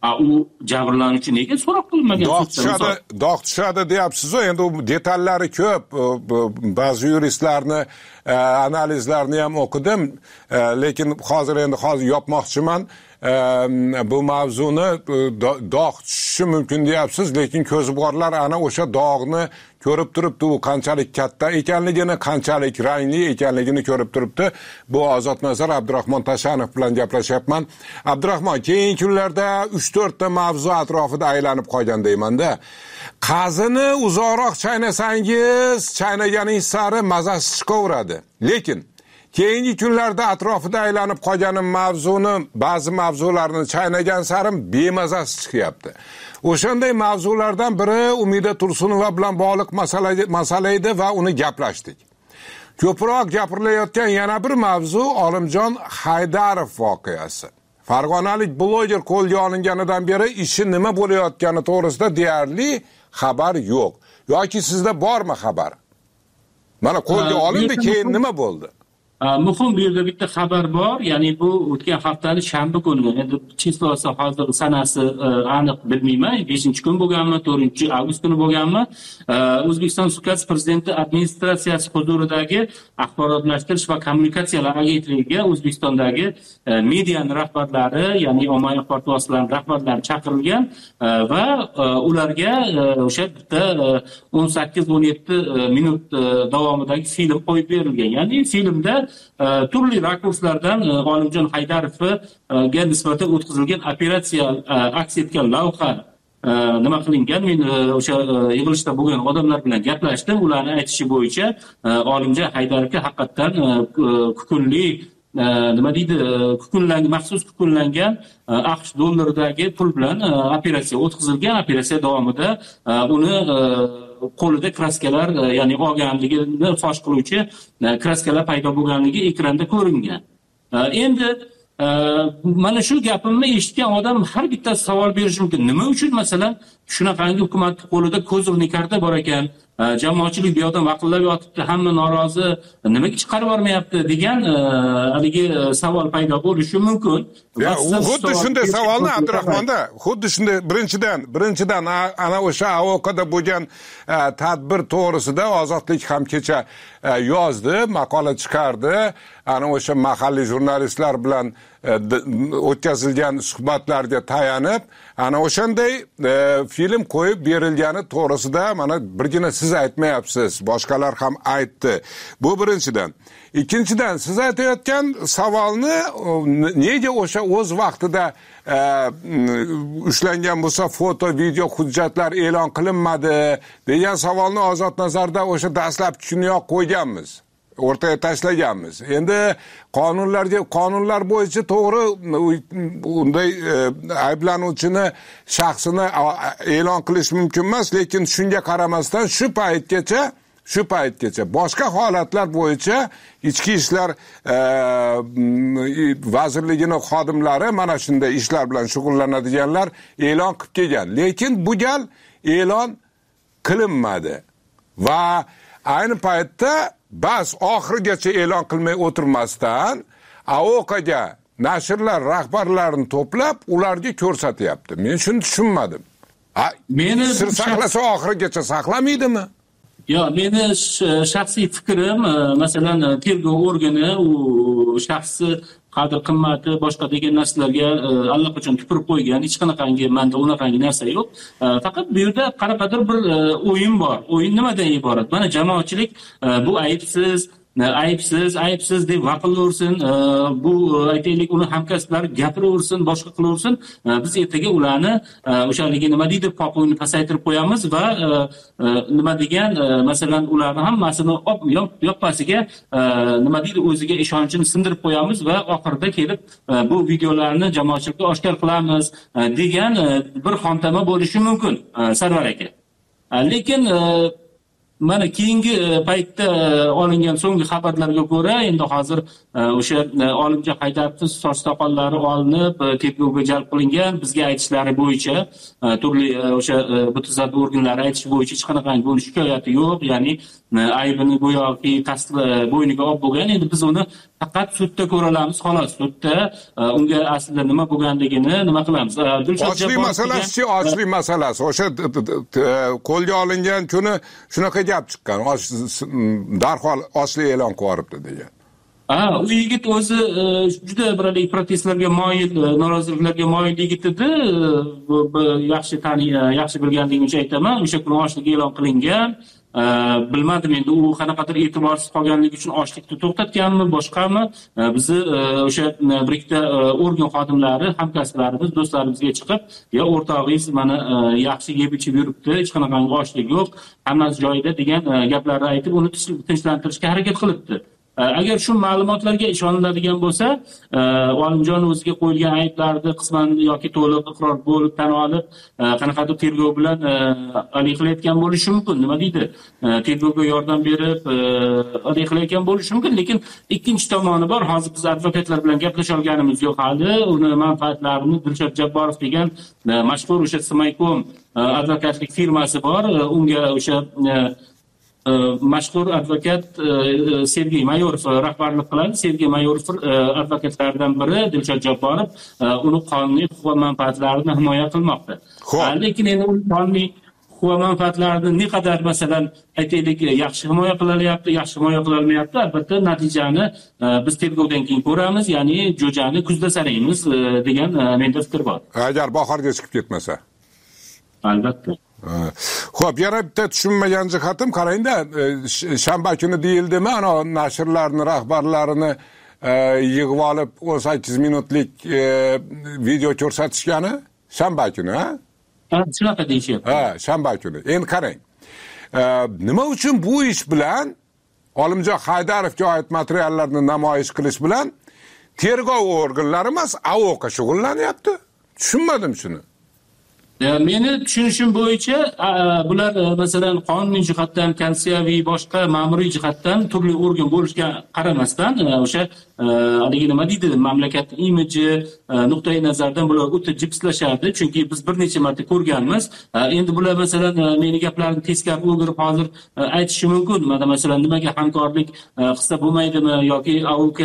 u jabrlanuvchi nega so'roq qilinmagan? Dog' tushadi deyapsiz-ku, endi u detallari ko'p. Ba'zi yuristlarni analizlarini ham o'qidim, lekin hozir yopmoqchiman. Bu mavzuni dog' tushishi mumkin deyapsiz, lekin ko'zi borlar ana o'sha dog'ni ko'rib turibdi, u qanchalik katta ekanligini, qanchalik rangli ekanligini ko'rib turibdi. Bu Ozodnazar Abdurahmon Tashanov bilan gaplashyapman. Abdurahmon, keyingi kunlarda 3-4 ta mavzu atrofida aylanib qolgan deyman-da. Qazini uzoqroq chaynasangiz, chaynaganingiz sari mazasi chiqaveradi. Lekin keyingi kunlarda atrofida aylanib qolgan ba'zi mavzularni chaynagan sari bemazasi chiqyapti. O'shanday mavzulardan biri Umida Tursunova bilan bog'liq masala edi va uni gaplashdik. Ko'proq gapirilayotgan yana bir mavzu Olimjon Haydarov voqeasi. Farg'onalik bloger qo'lga olinganidan beri ishi nima bo'layotgani to'g'risida deyarli xabar yo'q. Yoki sizda bormi xabar? Mana qo'lga olindi, keyin nima bo'ldi? Muhim bu yerda bitta xabar bor, ya'ni bu o'tgan haftaning shanba kuni, endi chislosi hozir sanasi aniq bilmayman, 5-kun bo'lganmi, 4-avgust kuni bo'lganmi, O'zbekiston Respublikasi Prezidenti administratsiyasi huzuridagi axborotlashtirish va kommunikatsiyalar agentligiga O'zbekistondagi medianing rahbarlari, ya'ni ommaviy axborot vositalarining rahbarlari chaqirilgan va ularga o'sha bitta 18-17 minut davomidagi film qo'yib berilgan. Ya'ni filmda turli rakurslardan Olimjon Haydarovga nisbatan o'tkazilgan operatsiya aks etgan lavha nima qilingan. Men o'sha yig'ilishda bo'lgan odamlar bilan gaplashdim. Ularning aytishi bo'yicha Olimjon Haydarovga haqiqatan kukunli maxsus kukunlangan AQSh dollaridagi pul bilan operatsiya o'tkazilgan. Operatsiya davomida uni qo'lida kraskalar, ya'ni olganligini fosh qiluvchi kraskalar paydo bo'lganligi ekranda ko'ringan. Endi mana shu gapimni eshitgan odam har bittasi savol berishi mumkin. Nima uchun masalan shunaqangi hukumatning qo'lida ko'zirni karta bor ekan, jamoatchilik bu yoqdan vaqillab yotibdi, hamma norozi, nimaga chiqarib yubormayapti degan haligi savol paydo bo'lishi mumkin. Xuddi shunday savolni Abdurahmonda, xuddi shunday birinchidan ana o'sha AOKda bo'lgan tadbir to'g'risida Ozodlik ham kecha yozdi, maqola chiqardi. Ana o'sha mahalliy jurnalistlar bilan o'tkazilgan suhbatlarga tayanib, ana o'shanday film qo'yib berilgani to'g'risida mana birgina siz aytmayapsiz, boshqalar ham aytdi. Bu birinchidan. Ikkinchidan, siz aytayotgan savolni nega o'sha o'z vaqtida ushlangan bo'lsa foto, video hujjatlar e'lon qilinmadi degan savolni Ozodnazarda o'sha dastlabki kuniyoq qo'yganmiz. O'rtaga tashlaganmiz. Endi qonunlar bo'yicha to'g'ri unday ayblanuvchini shaxsini e'lon qilish mumkin emas, lekin shunga qaramasdan shu paytgacha boshqa holatlar bo'yicha ichki ishlar vazirligining xodimlari mana shunday ishlar bilan shug'ullanadiganlar e'lon qilib kelgan. Lekin bu gal e'lon qilinmadi va ayni paytda bas oxirigacha e'lon qilmay o'tirmasdan AOKga nashrlar rahbarlarini to'plab ularga ko'rsatyapti. Men shuni tushunmadim. Meni sir saqlasa oxirigacha saqlamaydimi? Yo, meni shaxsiy fikrim, masalan, tergov organi u shaxsni qadr qimmati boshqa degan narsalarga allaqachon tupurib qo'ygan. Hech qanaqangi menda unaqangi narsa yo'q. Faqat bu yerda qanaqadir bir o'yin bor. O'yin nimadan iborat? Mana jamoatchilik bu aybsiz deb vaqillaversin, bu aytaylik uni hamkasblari gapiraversin, boshqa qilaversin. Biz ertaga ularni o'shaligi nima deydi, popuyni pasaytirib qo'yamiz va nima degan, masalan, ularni hammasini yoppasiga nima deydi, o'ziga ishonchini sindirib qo'yamiz va oxirida kelib bu videolarni jamoatchilikka oshkor qilamiz degan bir xontama bo'lishi mumkin, Sarvar aka. Lekin mana keyingi paytda olingan so'nggi xabarlarga ko'ra endi hozir o'sha Olimjon Haydarovning soch soqollari olinib tergovga jalb qilingan. Bizga aytishlari bo'yicha turli o'sha huquq organlari aytishi bo'yicha hech qanaqangi buni shikoyati yo'q, ya'ni aybini go'yoki bo'yniga olib bo'lgan. Endi biz uni faqat sudda ko'ra olamiz, xolos. Sudda unga aslida nima bo'lganligini nima qilamiz. Ochlik masalasi o'sha qo'lga olingan kuni shunaqa gap chiqqan. Darhol ochlik e'lon qilib yuboribdi degan. U yigit o'zi juda bir protestlarga moyil, noroziliklarga moyil yigit edi. Yaxshi bilganligim uchun aytaman. O'sha kuni ochlik e'lon qilingan. Bilmadim endi u qanaqadir e'tiborsiz qolganligi uchun ochlikni to'xtatganmi, boshqami? Bizni o'sha bir ikkita organ xodimlari, hamkasblarimiz, do'stlarimizga chiqib, "Ya o'rtog'ingiz mana yaxshi yeb ichib yuribdi, hech qanaqangi ochlik yo'q, hammasi joyida" degan gaplarni aytib, uni tinchlantirishga harakat qilibdi. Agar shu ma'lumotlarga ishoniladigan bo'lsa, Olimjon o'ziga qo'yilgan ayblarni qisman yoki to'liq iqror bo'lib tan olib, qanaqadir tergov bilan alik qilayotgan bo'lishi mumkin. Nima deydi? Tergovga yordam berib, alik qilayotgan bo'lishi mumkin, lekin ikkinchi tomoni bor. Hozir biz advokatlar bilan gaplasha olganimiz yo'q hali. Uni manfaatlarini Dilshod Jabborov degan mashhur o'sha Smaykom advokatlik firmasi bor. Unga o'sha mashhur advokat Sergey Mayorov rahbarlik qiladi. Sergey Mayorov advokatlardan biri Dilshod Jabborov uni qonuniy huquq va manfaatlarini himoya qilmoqda. Lekin endi u qonuniy huquq va manfaatlarini ne qadar masalan aytaylik yaxshi himoya qilyapti, yaxshi himoya qilolmayapti, albatta natijani biz tergovdan keyin ko'ramiz, ya'ni jo'jani kuzda sanaymiz degan menda fikr bor. Agar bahorga chiqib ketmasa. Albatta. Xo'p, yana bitta tushunmagan jihatim qarangda, shanba kuni deyildimi, ana nashrlarning rahbarlarini yig'ib olib 18 minutlik video ko'rsatishgani shanba kuni, ha? Shunaqa deyishyapti. Shanba kuni. Endi qarang. Nima uchun bu ish bilan Olimjon Haydarovga oid materiallarni namoyish qilish bilan tergov organlari emas, AOK shug'ullanyapti? Tushunmadim shuni. Meni tushunishim bo'yicha bular masalan qonuniy jihatdan, konstitutsiyaviy boshqa ma'muriy jihatdan turli organ bo'lishiga qaramasdan o'sha haligi nima deydi, mamlakat imiji nuqtai nazardan bular o'ta jipslashadi, chunki biz bir necha marta ko'rganmiz. Endi bular masalan meni gaplarimni teskari o'girib hozir aytishi mumkin. Mana masalan nimaga hamkorlik qilsa bo'lmaydimi yoki AOK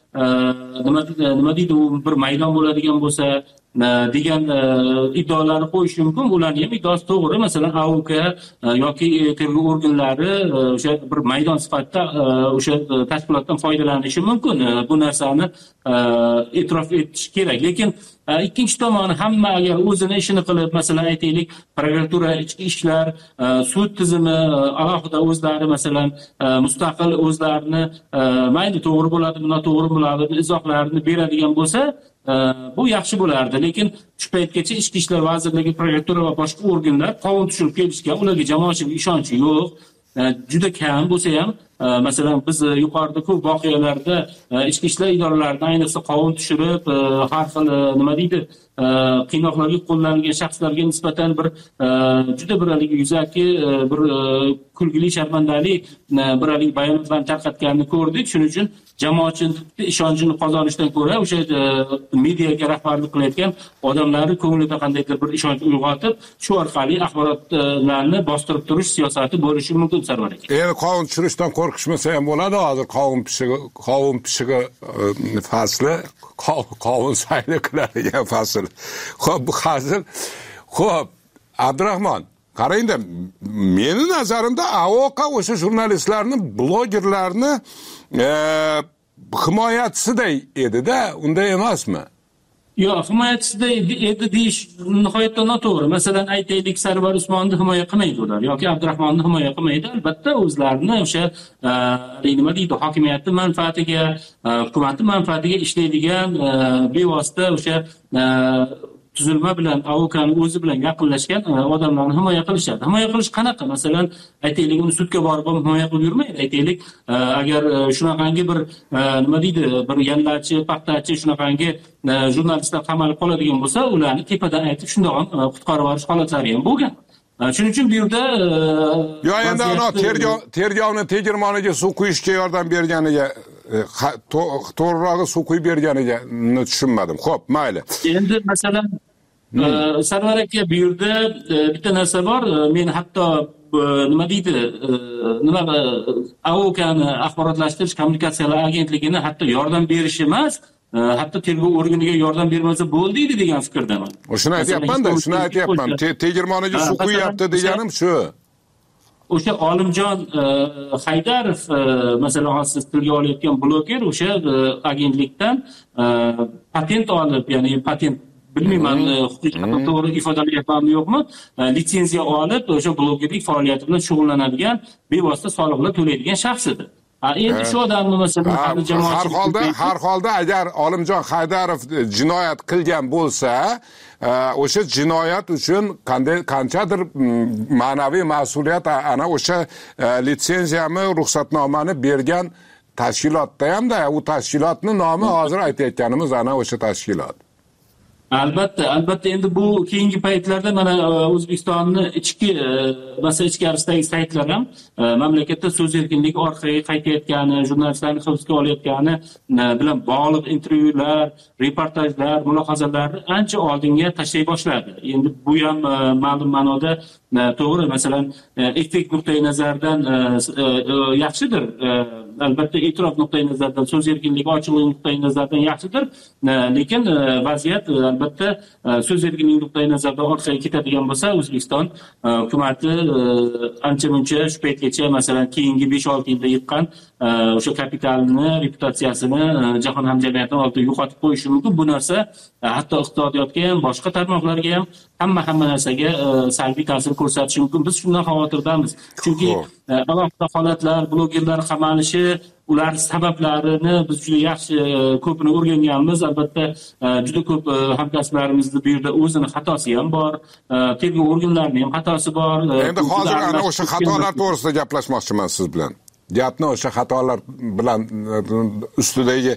nima deydi, u bir maydon bo'ladigan bo'lsa degan iddaolarni qo'yish mumkin. Ularning ham iddaosi to'g'ri. Masalan, AOK yoki tergov organlari o'sha bir maydon sifatida o'sha tashkilotdan foydalanishi mumkin. Bu narsani e'tirof etish kerak. Lekin ikkinchi tomoni hamma agar o'zini ishini qilib, masalan aytaylik, prokuratura, ichki ishlar, sud tizimi alohida o'zlari masalan mustaqil o'zlarini mayli to'g'ri bo'ladimi, noto'g'ri bo'ladimi izohlarini beradigan bo'lsa, bu yaxshi bo'lardi. Lekin shu paytgacha Ichki ishlar vazirligi, prokuratura va boshqa organlar qonun tushirib kelishgan, ularga jamoatchilik ishonchi yo'q. Juda kam bo'lsa ham, masalan biz yuqorida ko'p voqealarda ichki ishlar idoralaridan ayniqsa qonun tushirib, har xil nima deydi, qiynoqlarga qo'llanilgan shaxslarga nisbatan bir juda bir yuzaki bir kulgili, sharmandali bir bayonotlarni tarqatganini ko'rdik. Shuning uchun jamoatchilik ishonchini qozonishdan ko'ra o'sha mediaga rahbarlik qilayotgan odamlarning ko'nglida qandaydir bir ishonch uyg'otib, shu orqali axborotlarni bostirib turish siyosati bo'lishi mumkin, Sarvar aka. Endi qonun tushirishdan qo'rqishmasa ham bo'ladi. Hozir qovun pishig'i fasli, qovun sayli qiladigan fasl. Xo'p, bu hazil. Xo'p, Abdurahmon, qarangda, meni nazarimda AOK o'sha jurnalistlarni, blogerlarni himoyachisiday edi-da, unday emasmi? Yo'q, himoyachisiday edi deyish nihoyatda noto'g'ri. Masalan, aytaylik, Sarvar Usmonni himoya qilmaydi ular yoki Abdurahmonni himoya qilmaydi. Albatta, o'zlarini o'sha nima deydi, hokimiyatning manfaatiga, hukumatning manfaatiga ishlaydigan bevosita o'sha tuzilma bilan, AOKning o'zi bilan yaqinlashgan odamlarni himoya qilishadi. Himoya qilish qanaqa? Masalan, aytaylik, uni sudga borib ham himoya qilib yurmaydi. Aytaylik, agar shunaqangi bir nima deydi, bir yanlachi, paxtachi shunaqangi jurnalistlar qamalib qoladigan bo'lsa, ularni tepadan aytib shundoq qutqarib olish holatlari ham bo'lgan. Shuning uchun bu yerda yo endi ana tergovni tegirmoniga suv quyishga yordam berganiga to'g'rirog'i suv quyib berganiga tushunmadim. Xo'p, mayli. Endi masalan Sarvar aka bu yerda bitta narsa bor. Men hatto nima deydi, AOKni axborotlashtirish kommunikatsiyalar agentligini hatto yordam berish emas, hatto tergov organiga yordam bermasa bo'ldi degan fikrdaman. Shuni aytyapman. Tegirmoniga suv quyapti deganim shu. O'sha Olimjon Haydarov masalan siz tilga olayotgan bloger o'sha agentlikdan patent olib, ya'ni patent bilmayman huquqiy to'g'ri ifodalayapmanmi yo'qmi, litsenziya olib o'sha blogerlik faoliyati bilan shug'ullanadigan bevosita soliqlar to'laydigan shaxs edi. Endi shu odamni masalan har holda agar Olimjon Haydarov jinoyat qilgan bo'lsa, o'sha jinoyat uchun qanchadir ma'naviy mas'uliyat ana o'sha litsenziyami, ruxsatnomani bergan tashkilotda hamda u tashkilotning nomi hozir aytayotganimiz ana o'sha tashkilot. Albatta endi bu keyingi paytlarda mana O'zbekistonning ichkarisidagi saytlar ham mamlakatda so'z erkinligi orqaga qaytayotgani, jurnalistlarni hibsga olayotgani bilan bog'liq intervyular, reportajlar, mulohazalarni ancha oldinga tashlay boshladi. Endi bu ham ma'lum ma'noda to'g'ri, masalan, effekt nuqtai nazaridan yaxshidir. Albatta e'tirof nuqtai nazaridan, so'z erkinligi, ochiqlik nuqtai nazaridan yaxshidir, lekin vaziyat albatta so'z erkinligi nuqtai nazaridan orqaga ketadigan bo'lsa, O'zbekiston hukumati ancha-muncha shu paytgacha masalan keyingi 5-6 yilda yiqqan o'sha kapitalni, reputatsiyasini jahon hamjamiyati oldida yo'qotib qo'yishi mumkin. Bu narsa hatto iqtisodiyotga ham, boshqa tarmoqlarga ham, hamma narsaga salbiy ta'sir ko'rsatishi mumkin. Biz shundan xavotirdamiz. Chunki alohida holatlar, blogerlar qamalishi, ular sabablarini biz juda yaxshi ko'pini o'rganganmiz. Albatta juda ko'p hamkasblarimizni bu yerda o'zini xatosi ham bor, tergov organlarining ham xatosi bor. Endi hozir ana o'sha xatolar to'g'risida gaplashmoqchiman siz bilan. Gapni o'sha xatolar bilan ustidagi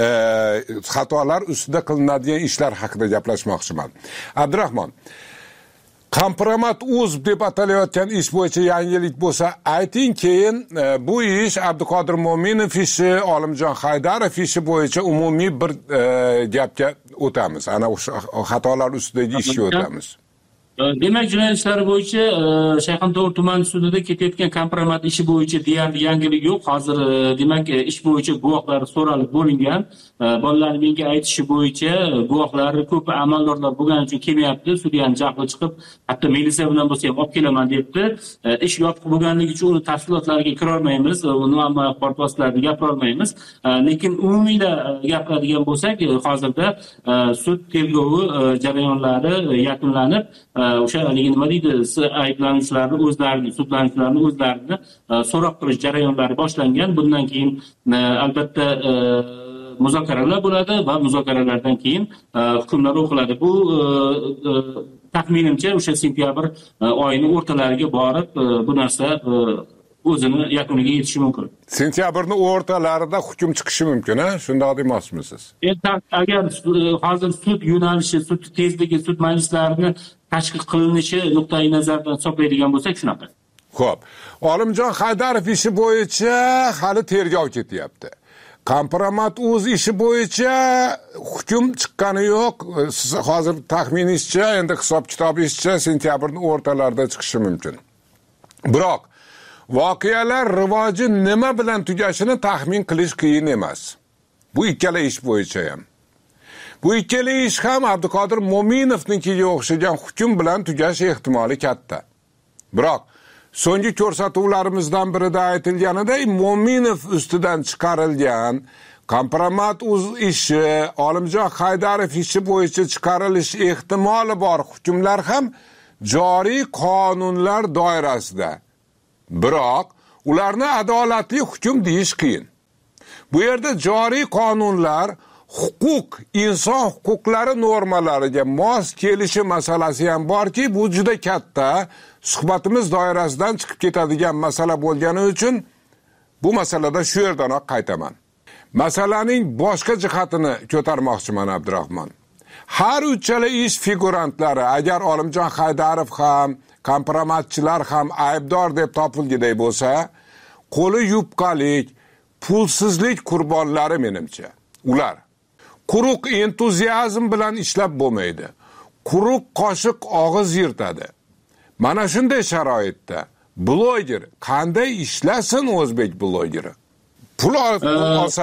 xatolar ustida qilinadigan ishlar haqida gaplashmoqchiman. Abdurahmon, Kompromat.uz deb atalayotgan ish bo'yicha yangilik bo'lsa ayting, keyin bu ish Abduqodir Mo'minov ishi, Olimjon Haydarov ishi bo'yicha umumiy bir gapga o'tamiz. Ana o'sha xatolar ustidagi ishga o'tamiz. Demak, jinoyat ishlari bo'yicha Shayxontohur tuman sudida ketayotgan kompromat ishi bo'yicha deyarli yangilik yo'q. Hozir demak ish bo'yicha guvohlar so'ralib bo'lingan. Bolalarning menga aytishi bo'yicha guvohlar ko'p amaldorlar bo'lgani uchun kelmayapti. Sudyaning jahli chiqib, hatto militsiya bilan bo'lsa ham olib kelaman debdi. Ish yopiq bo'lganligi uchun uni tafsilotlariga kira olmaymiz, uni hamma axborot vositalarida gapira olmaymiz. Lekin umumiyda gapiradigan bo'lsak, hozirda sud tergovi jarayonlari yakunlanib, o'sha nima deydi, ayblanuvchilarni o'zlarini, sudlanuvchilarni o'zlarini so'roq qilish jarayonlari boshlangan. Bundan keyin albatta muzokaralar bo'ladi va muzokaralardan keyin hukmlar o'qiladi. Bu taxminimcha o'sha sentyabr oyining o'rtalariga borib bu narsa o'zini yakuniga yetishi mumkin. Sentyabrning o'rtalarida hukm chiqishi mumkin, ha? Shunday demoqchimisiz? Agar hozir sud yo'nalishi, sud tezligi, sud majlislarini tashkil qilinishi nuqtai nazaridan hisoblaydigan bo'lsak shunaqa. Xo'p. Olimjon Haydarov ishi bo'yicha hali tergov ketyapti. Kompromat.uz ishi bo'yicha hukm chiqqani yo'q. Siz hozir taxminingizcha, endi hisob-kitobingizcha sentyabrning o'rtalarida chiqishi mumkin. Biroq voqealar rivoji nima bilan tugashini taxmin qilish qiyin emas. Bu ikkala ish bo'yicha ham. Bu ikkala ish ham Abduqodir Mo'minovnikiga o'xshagan hukm bilan tugash ehtimoli katta. Biroq so'nggi ko'rsatuvlarimizdan birida aytilganiday, Mo'minov ustidan chiqarilgan Kompromat.uz ishi, Olimjon Haydarov ishi bo'yicha chiqarilish ehtimoli bor hukmlar ham joriy qonunlar doirasida. Biroq ularni adolatli hukm deyish qiyin. Bu yerda joriy qonunlar huquq, inson huquqlari normalariga mos kelishi masalasi ham borki, bu juda katta, suhbatimiz doirasidan chiqib ketadigan masala bo'lgani uchun bu masalada shu yerdanoq qaytaman. Masalaning boshqa jihatini ko'tarmoqchiman, Abdurahmon. Har uchala ish figurantlari, agar Olimjon Haydarov ham, kompromatchilar ham aybdor deb topilgiday bo'lsa, qo'li yupqalik, pulsizlik qurbonlari menimcha. Ular quruq entuziazm bilan ishlab bo'lmaydi. Quruq qoshiq og'iz yirtadi. Mana shunday sharoitda bloger qanday ishlasin o'zbek blogeri? Pul olsa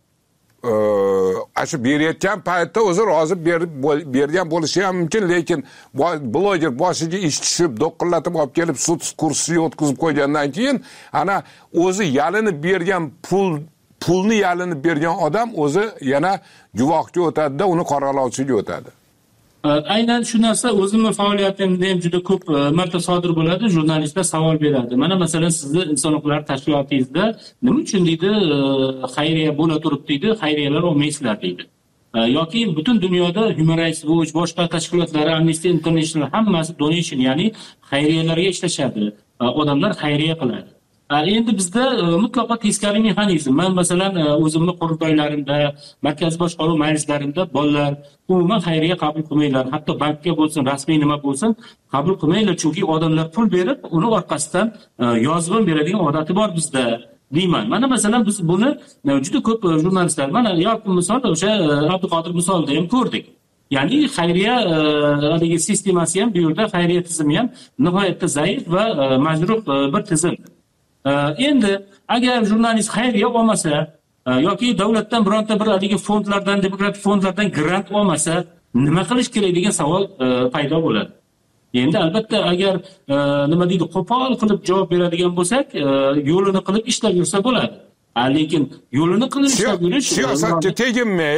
shu berayotgan paytda o'zi rozi bergan bo'lishi ham mumkin, lekin bloger boshiga ish tushib, do'qillatib olib kelib sud kursiga o'tkazib qo'ygandan keyin ana o'zi yalinib bergan pulni yalinib bergan odam o'zi yana guvohga o'tadi-da, uni qoralovchiga o'tadi. Aynan shu narsa o'zimni faoliyatimda ham juda ko'p marta sodir bo'ladi. Jurnalistlar savol beradi. Mana masalan sizni inson huquqlari tashkilotingizda nima uchun deydi xayriya bo'la turib deydi, xayriyalar olmaysizlar deydi. Yoki butun dunyoda Human Rights Watch, boshqa tashkilotlar, Amnesty International hammasi donation, ya'ni xayriyalarga ishlashadi. Odamlar xayriya qiladi. Endi bizda mutlaqo teskari mexanizm. Men masalan o'zimni qurultoylarimda, markaziy boshqaruv majlislarimda bolalar umuman xayriya qabul qilmaylar. Hatto bankka bo'lsin, rasmiy nima bo'lsin, qabul qilmaylar, chunki odamlar pul berib, uni orqasidan yozib beradigan odati bor bizda. Deyman. Mana masalan biz buni juda ko'p jurnalistlar, mana yoki misol o'sha Abduqodir misolida ham ko'rdik. Ya'ni xayriya haligi sistemasi ham, bu yerda xayriya tizimi ham nihoyatda zaif va majruh bir tizim. Endi agar jurnalist xayriya olmasa yoki davlatdan bironta bir haligi fondlardan, demokratik fondlardan grant olmasa, nima qilish kerak degan savol paydo bo'ladi. Endi albatta agar nima deydi, qo'pol qilib javob beradigan bo'lsak, yo'lini qilib ishlab yursa bo'ladi. Lekin yo'lini qilib ishlab yurish siyosatga teginmay,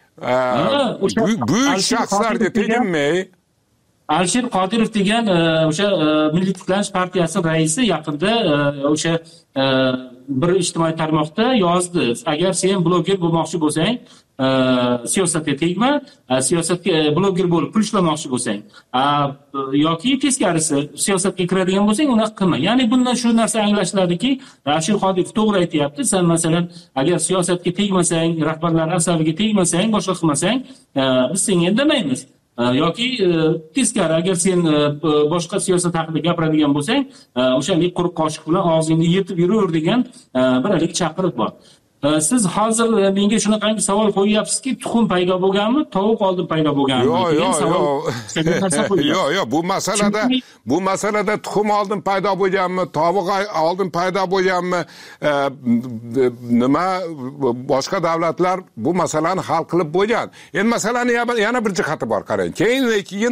buyuk shaxslarga teginmay, Alisher Qodirov degan o'sha Milliy tiklanish partiyasi raisi yaqinda o'sha bir ijtimoiy tarmoqda yozdi. Agar sen bloger bo'lmoqchi bo'lsang, siyosatga tegma, siyosatga bloger bo'lib pul ishlamoqchi bo'lsang, yoki teskarisi siyosatga kiradigan bo'lsang, uni qilma. Ya'ni bundan shu narsa anglashiladiki, Alisher Qodirov to'g'ri aytayapti. Sen masalan agar siyosatga tegmasang, rahbarlar asabiga tegmasang, boshqa qilmasang, biz senga indamaymiz. Yoki teskari, agar sen boshqa siyosat haqida gapiradigan bo'lsang, o'shalik quruq qoshiq bilan og'zingni yirtib yuraver degan bir halik chaqiriq bor. Siz hozir menga shunaqangi savol qo'yyapsizki, tuxum paydo bo'lganmi, tovuq oldin paydo bo'lganmi degan savol. Yo'q, bu masalada tuxum oldin paydo bo'lganmi, tovuq oldin paydo bo'lganmi, nima boshqa davlatlar bu masalani hal qilib bo'lgan. Endi masalani yana bir jihati bor, qarang. Keyin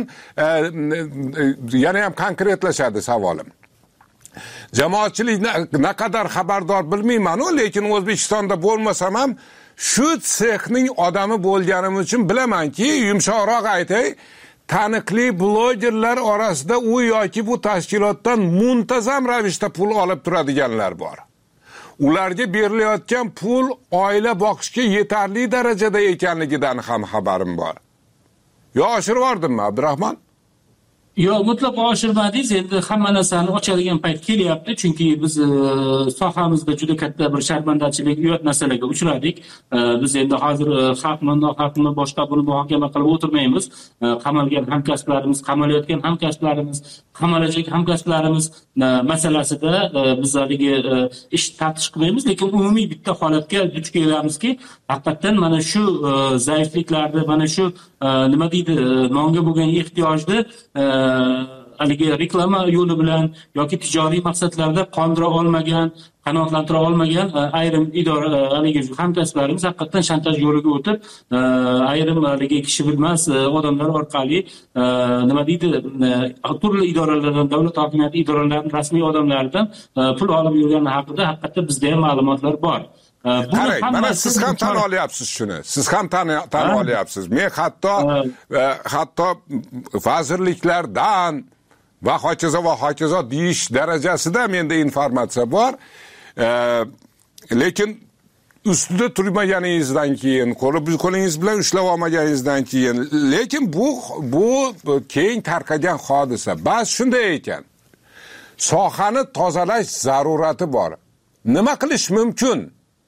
yana ham konkretlashadi savolim. Jamoatchilik naqadar xabardor bilmayman-ku, lekin O'zbekistonda bo'lmasam ham shu sexning odami bo'lganim uchun bilamanki, yumshoqroq aytay, taniqli blogerlar orasida u yoki bu tashkilotdan muntazam ravishda pul olib turadiganlar bor. Ularga berilayotgan pul oila boqishga yetarli darajada ekanligidan ham xabarim bor. Yo, oshirib yordimmi, Abdurahmon? Yo'q, mutlaqo oshirmadingiz. Endi hamma narsani ochadigan payt kelyapti, chunki biz sohamizda juda katta bir sharmandachilik, uyat narsalarga uchradik. Biz endi hozir xalqni, noxalqni boshqa buni muhokama qilib o'tirmaymiz. Qamalgan hamkasblarimiz, qamalayotgan hamkasblarimiz, qamalajak hamkasblarimiz masalasida biz haligi ish taftish qilmaymiz, lekin umumiy bitta holatga duch kelamizki, haqiqatan mana shu zaifliklarni, mana shu nima deydi, nonga bo'lgan ehtiyojni haligi reklama yo'li bilan yoki tijoriy maqsadlarda qondira olmagan, qanoatlantira olmagan ayrim idora haligi hamkasblarimiz haqiqatan shantaj yo'liga o'tib, ayrim haligi kishi bilmas odamlar orqali nima deydi, turli idoralardan, davlat hokimiyati idoralarining rasmiy odamlaridan pul olib yurgani haqida haqiqatan bizda ham ma'lumotlar bor. Qarang, mana siz ham tan olyapsiz shuni. Siz ham tan olyapsiz. Men hatto vazirliklardan va hokazo deyish darajasida menda informatsiya bor. Lekin ustida turmaganingizdan keyin, qo'lingiz bilan ushlab olmaganingizdan keyin, lekin bu keng tarqagan hodisa. Bas shunday ekan. Sohani tozalash zarurati bor. Nima qilish mumkin?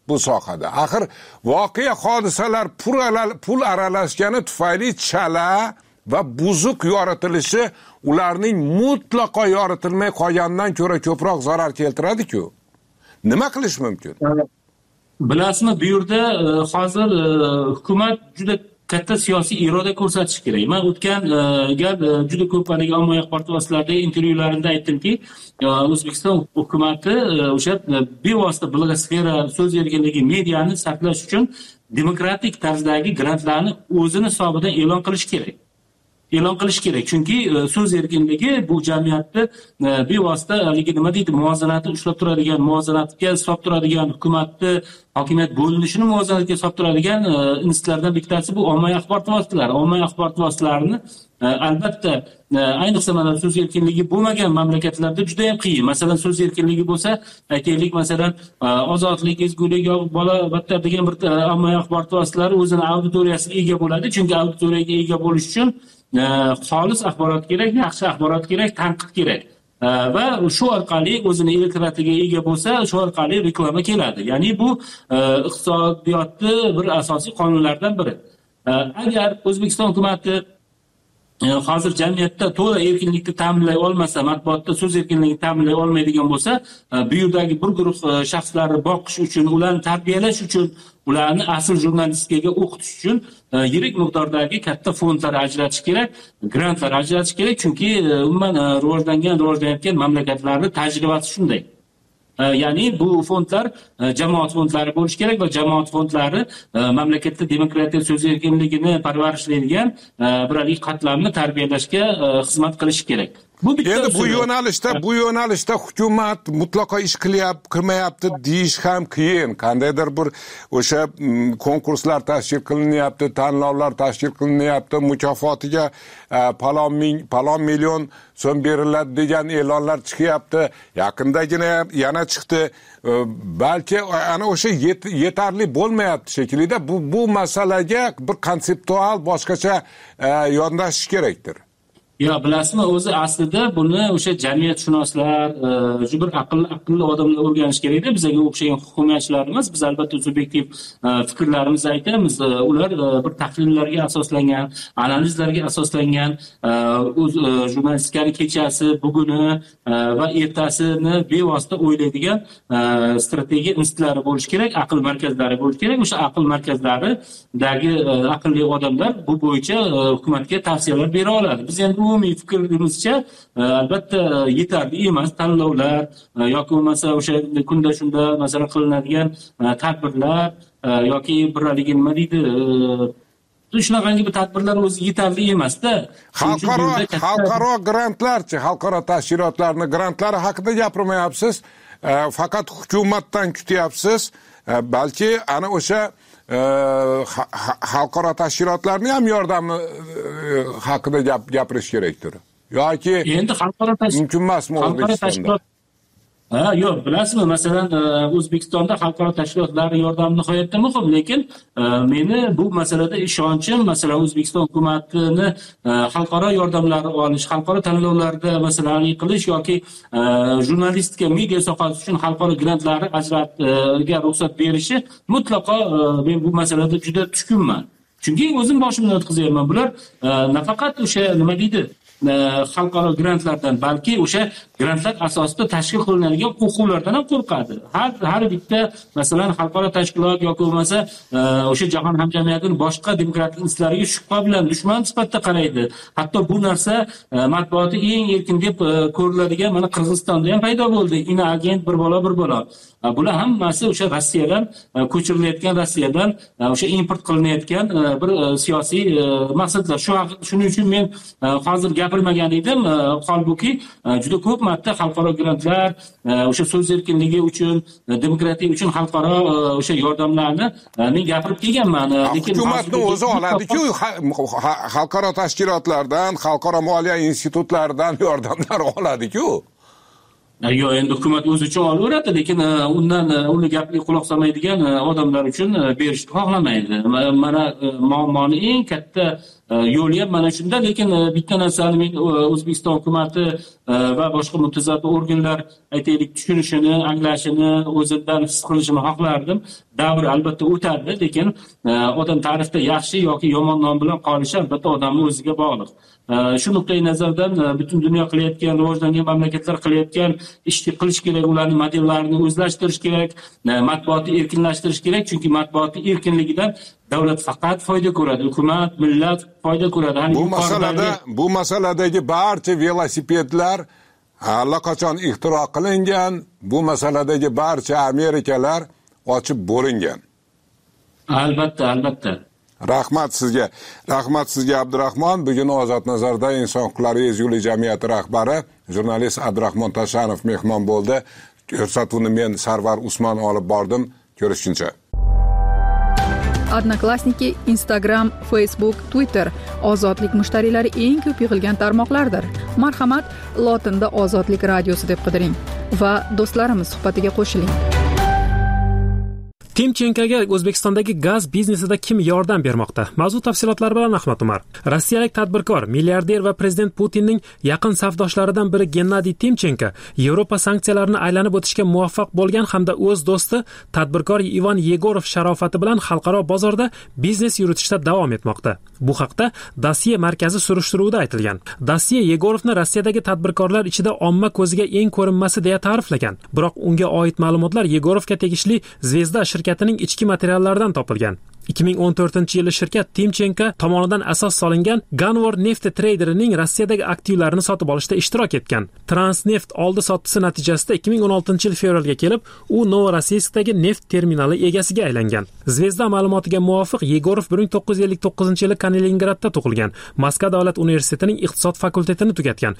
bu sohada. Axir voqea hodisalar pul aralashgani tufayli chala va buzuq yoritilishi ularning mutlaqo yoritilmay qolgandan ko'ra ko'proq zarar keltiradi-ku. Nima qilish mumkin? Bilasizmi, bu yerda hozir hukumat juda katta siyosiy iroda ko'rsatish kerak. Men o'tgan gal juda ko'p ommaviy axborot vositalarida intervyularimda aytdimki, O'zbekiston hukumati o'sha bevosita blogosfera, so'z erkinligi, mediani saqlash uchun demokratik tarzdagi grantlarni o'zini hisobidan e'lon qilish kerak. Chunki so'z erkinligi bu jamiyatni bevosita nima deydi, muvozanatni ushlab turadigan, muvozanatga solib turadigan, hukumatni hokimiyat bo'linishini muvozanatga solib turadigan institutlardan bittasi bu ommaviy axborot vositalari. Ommaviy axborot vositalarini albatta ayniqsa mana so'z erkinligi bo'lmagan mamlakatlarda juda ham qiyin. Masalan, so'z erkinligi bo'lsa, aytaylik, masalan, ozodlik, ezgulik yoki bola battar degan bir ommaviy axborot vositalari o'zini auditoriyasiga ega bo'ladi. Chunki auditoriyaga ega bo'lish uchun xolis axborot kerak, yaxshi axborot kerak, tanqid kerak. Va shu orqali o'zini elektoratiga ega bo'lsa, shu orqali reklama keladi. Ya'ni bu iqtisodiyotni bir asosiy qonunlardan biri. Agar O'zbekiston hukumatı hozir jamiyatda to'la erkinlikni ta'minlay olmasa, matbuotda so'z erkinligini ta'minlay olmaydigan bo'lsa, bu yerdagi bir guruh shaxslarni boqish uchun, ularni tarbiyalash uchun, ularni asl jurnalistikaga o'qitish uchun yirik miqdordagi katta fondlar ajratish kerak, grantlar ajratish kerak, chunki umuman rivojlanayotgan mamlakatlarning tajribasi shunday. Ya'ni bu fondlar jamoat fondlari bo'lishi kerak va jamoat fondlari mamlakatda demokratiya, so'z erkinligini parvarishlaydigan biralik qatlamni tarbiyalashga xizmat qilishi kerak. Endi bu yo'nalishda hukumat mutlaqo ish qilmayapti deyish ham qiyin. Qandaydir bir o'sha konkurslar tashkil qilinyapti, tanlovlar tashkil qilinyapti, mukofotiga palon million so'm beriladi degan e'lonlar chiqyapti. Yaqindagina yana chiqdi. Balki ana o'sha yetarli bo'lmayapti shekilida. Bu masalaga bir konseptual boshqacha yondashish kerakdir. Ya bilasizmi, o'zi aslida buni o'sha jamiyatshunoslar, bir aqlli odamlar o'rganish kerak-da, bizga o'xshagan hukumatchilarimiz. Biz albatta subyektiv fikrlarimizni aytamiz. Ular bir tahlillarga asoslangan, analizlarga asoslangan, jurnalistikaning kechasi, buguni va ertasini bevosita o'ylaydigan strategiya institutlari bo'lishi kerak, aql markazlari bo'lishi kerak. O'sha aql markazlaridagi aqlli odamlar bu bo'yicha hukumatga tavsiyalar bera oladi. Biz endi umumiy fikrimizcha albatta yetarli emas tanlovlar yoki bo'lmasa o'sha kunda shunda masalan qilinadigan tadbirlar yoki birligi nima deydi, shunaqangi bir tadbirlar o'zi yetarli emasda. Xalqaro grantlarchi, xalqaro tashkilotlarning grantlari haqida gapirmayapsiz, faqat hukumatdan kutyapsiz. Balki ana o'sha xalqaro tashkilotlarning ham yordami haqida gapirish kerakdir. Yoki endi xalqaro mumkin emasmi O'zbekistonda? Yo'q, bilasizmi, masalan, O'zbekistonda xalqaro tashkilotlar yordami nihoyatda muhim, lekin meni bu masalada ishonchim, masalan, O'zbekiston hukumatini xalqaro yordamlarni olish, xalqaro tanlovlarda masalan qilish yoki jurnalistika, media sohasi uchun xalqaro grantlarni ajratishga ruxsat berishi mutlaqo men bu masalada juda tushkunman. Chunki o'zim boshimdan o'tkazyapman. Bular nafaqat o'sha nima deydi, xalqaro grantlardan, balki o'sha grantlar asosida tashkil qilinadigan huquqlardan ham qo'rqadi. Har bitta masalan xalqaro tashkilot yoki bo'lmasa o'sha jahon hamjamiyatining boshqa demokratik institutlariga shubha bilan dushman sifatida qaraydi. Hatto bu narsa matbuoti eng erkin deb ko'riladigan mana Qirg'izistonda ham paydo bo'ldi. Inoagent bir bola. Bular hammasi o'sha Rossiyadan ko'chirilayotgan, Rossiyadan o'sha import qilinayotgan bir siyosiy maqsadlar. Shuning uchun men hozir gapirmagan edim, holbuki juda ko'p marta xalqaro grantlar, o'sha so'z erkinligi uchun, demokratiya uchun xalqaro o'sha yordamlarni men gapirib kelganman. Lekin hukumatning o'zi oladi-ku, xalqaro tashkilotlardan, xalqaro moliya institutlaridan yordamlar oladi-ku. Yo'q, endi hukumat o'zi uchun olaveradi, lekin undan uni gapiga quloq solmaydigan odamlar uchun berishni xohlamaydi. Mana muammoning eng katta yo'li ham mana shunda. Lekin bitta narsani men O'zbekiston hukumati va boshqa mutasaddi organlar aytaylik tushunishini, anglashini, o'zidan his qilishini xohlardim. Davr albatta o'tadi, lekin odam tarixda yaxshi yoki yomon nom bilan qolishi albatta odamning o'ziga bog'liq. Shu nuqtai nazardan butun dunyo qilayotgan, rivojlangan mamlakatlar qilayotgan ishni qilish kerak, ularning modellarini o'zlashtirish kerak, matbuotni erkinlashtirish kerak, chunki matbuotning erkinligidan davlat faqat foyda ko'radi, hukumat, millat foyda ko'radi. Bu masaladagi barcha velosipedlar allaqachon ixtiro qilingan, bu masaladagi barcha Amerikalar ochib bo'lingan. Albatta. Rahmat sizga Abdurahmon. Bugun Ozod nazarda Inson huquqlari ezgulik jamiyati rahbari jurnalist Abdurahmon Tashanov mehmon bo'ldi. Ko'rsatuvni men Sarvar Usmon olib bordim. Ko'rishguncha. Odnoklassniki, Instagram, Facebook, Twitter ozodlik mushtariylari eng ko'p yig'ilgan tarmoqlardir. Marhamat, lotinda Ozodlik radiosi deb qidiring va do'stlarimiz suhbatiga qo'shiling. Timchenkoga O'zbekistondagi gaz biznesida kim yordam bermoqda? Mavzu tafsilotlari bilan Ahmad Umar. Rossiyalik tadbirkor, milliarder va prezident Putinning yaqin safdoshlaridan biri Gennadiy Timchenko Yevropa sanksiyalarini aylanib o'tishga muvaffaq bo'lgan hamda o'z do'sti tadbirkor Ivan Yegorov sharofati bilan xalqaro bozorda biznes yuritishda davom etmoqda. Bu haqda Dossier markazi surishtiruvida aytilgan. Dossier Yegorovni Rossiyadagi tadbirkorlar ichida omma ko'ziga eng ko'rinmasi deya ta'riflagan. Biroq unga oid ma'lumotlar Yegorovga tegishli Zvezda shirkatining ichki materiallaridan topilgan. 2014-yili shirkat Timchenko tomonidan asos solingan Ganvor neft treyderining Rossiyadagi aktivlarini sotib olishda ishtirok etgan. Transneft oldi-sottisi natijasida 2016-yil fevralga kelib, u Novorossiyskdagi neft terminali egasiga aylangan. Zvezda ma'lumotiga muvofiq Yegorov 1959-yili Kaliningradda tug'ilgan. Moskva davlat universitetining iqtisod fakultetini tugatgan.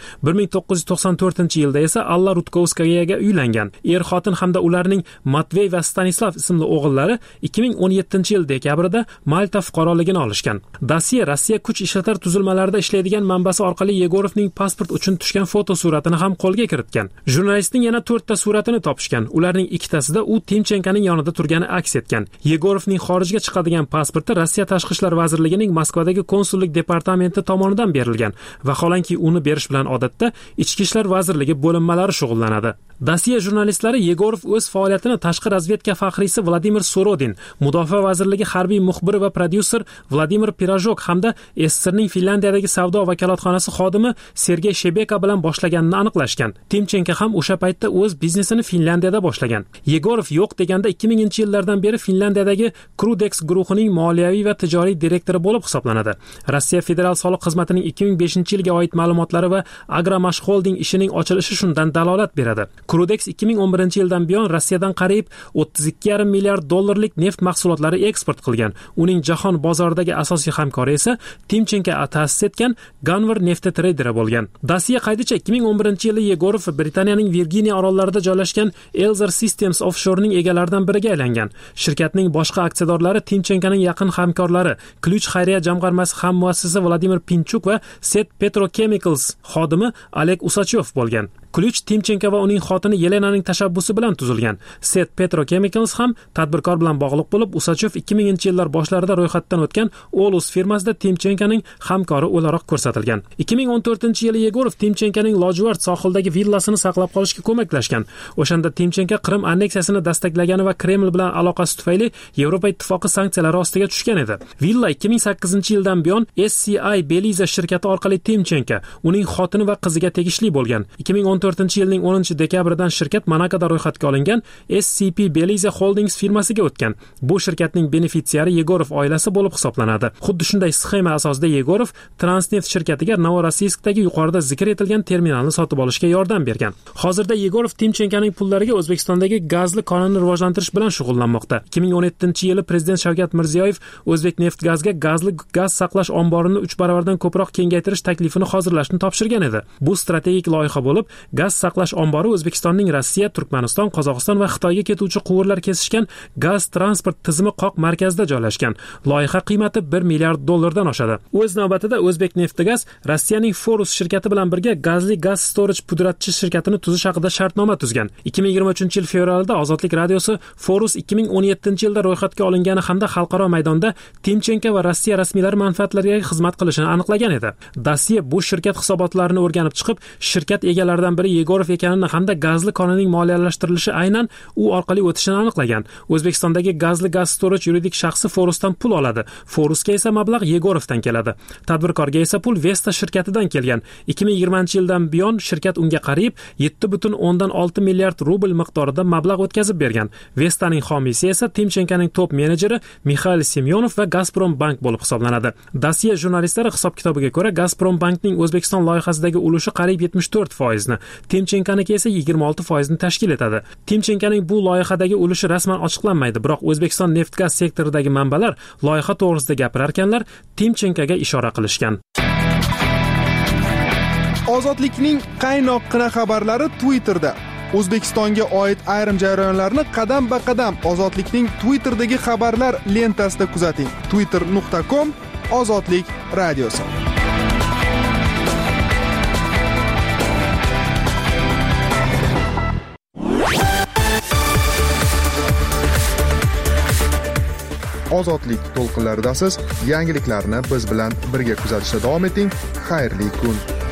1994-yilda esa Alla Rudkovskayaga uylangan. Er-xotin hamda ularning Matvey va Stanislav ismli o'g'illari 2017-yil dekabrda Malta fuqaroligini olishgan. Dossier Rossiya kuch ishlatar tuzilmalarida ishlaydigan manbasi orqali Yegorovning pasport uchun tushgan fotosuratini ham qo'lga kiritgan. Jurnalistning yana 4 ta suratini topishgan. Ularning ikkitasida u Timchenkoning yonida turgani aks etgan. Yegorovning xorijga chiqadigan pasporti Rossiya Tashqi ishlar vazirligining Moskvadagi konsullik departamenti tomonidan berilgan. Vaholanki uni berish bilan odatda Ichki ishlar vazirligi bo'linmalari shug'ullanadi. Dossier jurnalistlari Yegorov o'z faoliyatini tashqi razvedka faxriysi Vladimir Sorodin, Mudofaa vazirligi harbiy muxbiri va prodyuser Vladimir Pirojok hamda SSRning Finlandiyadagi savdo vakolatxonasi xodimi Sergey Shebeka bilan boshlaganini aniqlashgan. Timchenko ham o'sha paytda o'z biznesini Finlandiyada boshlagan. Yegorov yo'q deganda 2000-yillardan beri Finlandiyadagi Krudex guruhining moliyaviy va tijoriy direktori bo'lib hisoblanadi. Rossiya Federal soliq xizmatining 2005-yilga oid ma'lumotlari va Agramash Holding ishining ochilishi shundan dalolat beradi. Krudex 2011-yildan buyon Rossiyadan qariyb 32,5 milliard dollarlik neft mahsulotlari eksport qilgan. Uning jahon bozoridagi asosiy hamkori esa Timchenko ta'sis etgan Ganvor neft treyderi bo'lgan. Dossier qaydicha 2011-yili Yegorov Britaniyaning Virginiya orollarida joylashgan Elzer Systems Offshore'ning egalaridan biriga aylangan. Shirkatning boshqa aksiyadorlari Timchenkoning yaqin hamkorlari, Ключ xayriya jamg'armasi hammuassisi Vladimir Pinchuk va Set Petrochemicals xodimi Oleg Usachov bo'lgan. Ключ Timchenko va uning xotini Yelenaning tashabbusi bilan tuzilgan. Set Petrochemicals ham tadbirkor bilan bog'liq bo'lib, Usachov 2000-yillar boshlarida ro'yxatdan o'tgan Olus firmasida Timchenkoning hamkori o'laroq ko'rsatilgan. 2014-yili Yegorov Timchenkoning Lojvard sohildagi villasini saqlab qolishga ko'maklashgan. O'shanda Timchenko Qrim anneksiyasini dastaklagani va Kreml bilan aloqasi tufayli Yevropa ittifoqi sanksiyalari ostiga tushgan edi. Villa 2008-yildan buyon SCI Belize shirkati orqali Timchenko, uning xotini va qiziga tegishli bo'lgan. 2014-yilning 10-dekabridan shirkat Monakoda ro'yxatga olingan SCP Belize Holdings firmasiga o'tgan. Bu shirkatning benefitsiari Yegorov oilasi bo'lib hisoblanadi. Xuddi shunday sxema asosida Yegorov Transneft shirkatiga Novorossiyskdagi yuqorida zikr etilgan terminalni sotib olishga yordam bergan. Hozirda Yegorov Timchenkoning pullariga O'zbekistondagi gazli konini rivojlantirish bilan shug'ullanmoqda. 2017-yili prezident Shavkat Mirziyoyev O'zbekneftgazga gazli gaz saqlash omborini 3 baravardan ko'proq kengaytirish taklifini hozirlashni topshirgan edi. Bu strategik loyiha bo'lib, gaz saqlash ombori O'zbekistonning Rossiya, Turkmaniston, Qozog'iston va Xitoyga ketuvchi quvurlar kesishgan gaz transport tizimi qoq markazida joylashgan. Loyiha qiymati $1 milliard oshadi. O'z navbatida O'zbekneftgaz Rossiyaning Forus shirkati bilan birga gazli gaz storage pudratchi shirkatini tuzish haqida shartnoma tuzgan. 2023-yil fevralda Ozodlik radiosi Forus 2017-yilda ro'yxatga olingani hamda xalqaro maydonda Timchenko va Rossiya rasmiylari manfaatlariga xizmat qilishini aniqlagan edi. Dossier bu shirkat hisobotlarini o'rganib chiqib, shirkat egalaridan biri Yegorov ekanini hamda gazli konining moliyalashtirilishi aynan u orqali o'tishini aniqlagan. O'zbekistondagi gazli gaz storage yuridik shaxsi Forusdan pul oladi. Forusga esa mablag' Yegorovdan keladi. Tadbirkorga esa pul Vesta shirkatidan kelgan. 2020-yildan buyon shirkat unga qariyb 7,6 milliard rubl miqdorida mablag' o'tkazib bergan. Vestaning homiysi esa Timchenkoning top menejeri Mikhail Semyonov va Gazprom Bank bo'lib hisoblanadi. Dossier jurnalistlari hisob-kitobiga ko'ra Gazprom Bankning O'zbekiston loyihasidagi ulushi qariyb 74%, Timchenkoniki esa 26% tashkil etadi. Timchenkoning bu loyihadagi ulushi rasman ochiqlanmaydi, biroq O'zbekiston neft-gaz sektoridagi manbalar loyiha to'g'risida gapirarkanlar Timchenkoga ishora qilishgan. Ozodlikning qaynoqqina xabarlari Twitterda. O'zbekistonga oid ayrim jarayonlarni qadam-ba-qadam Ozodlikning Twitterdagi xabarlar lentasida kuzating. twitter.com/ozodlik radiosi. Ozodlik to'lqinlaridasiz. Yangiliklarni biz bilan birga kuzatishda davom eting. Xayrli kun.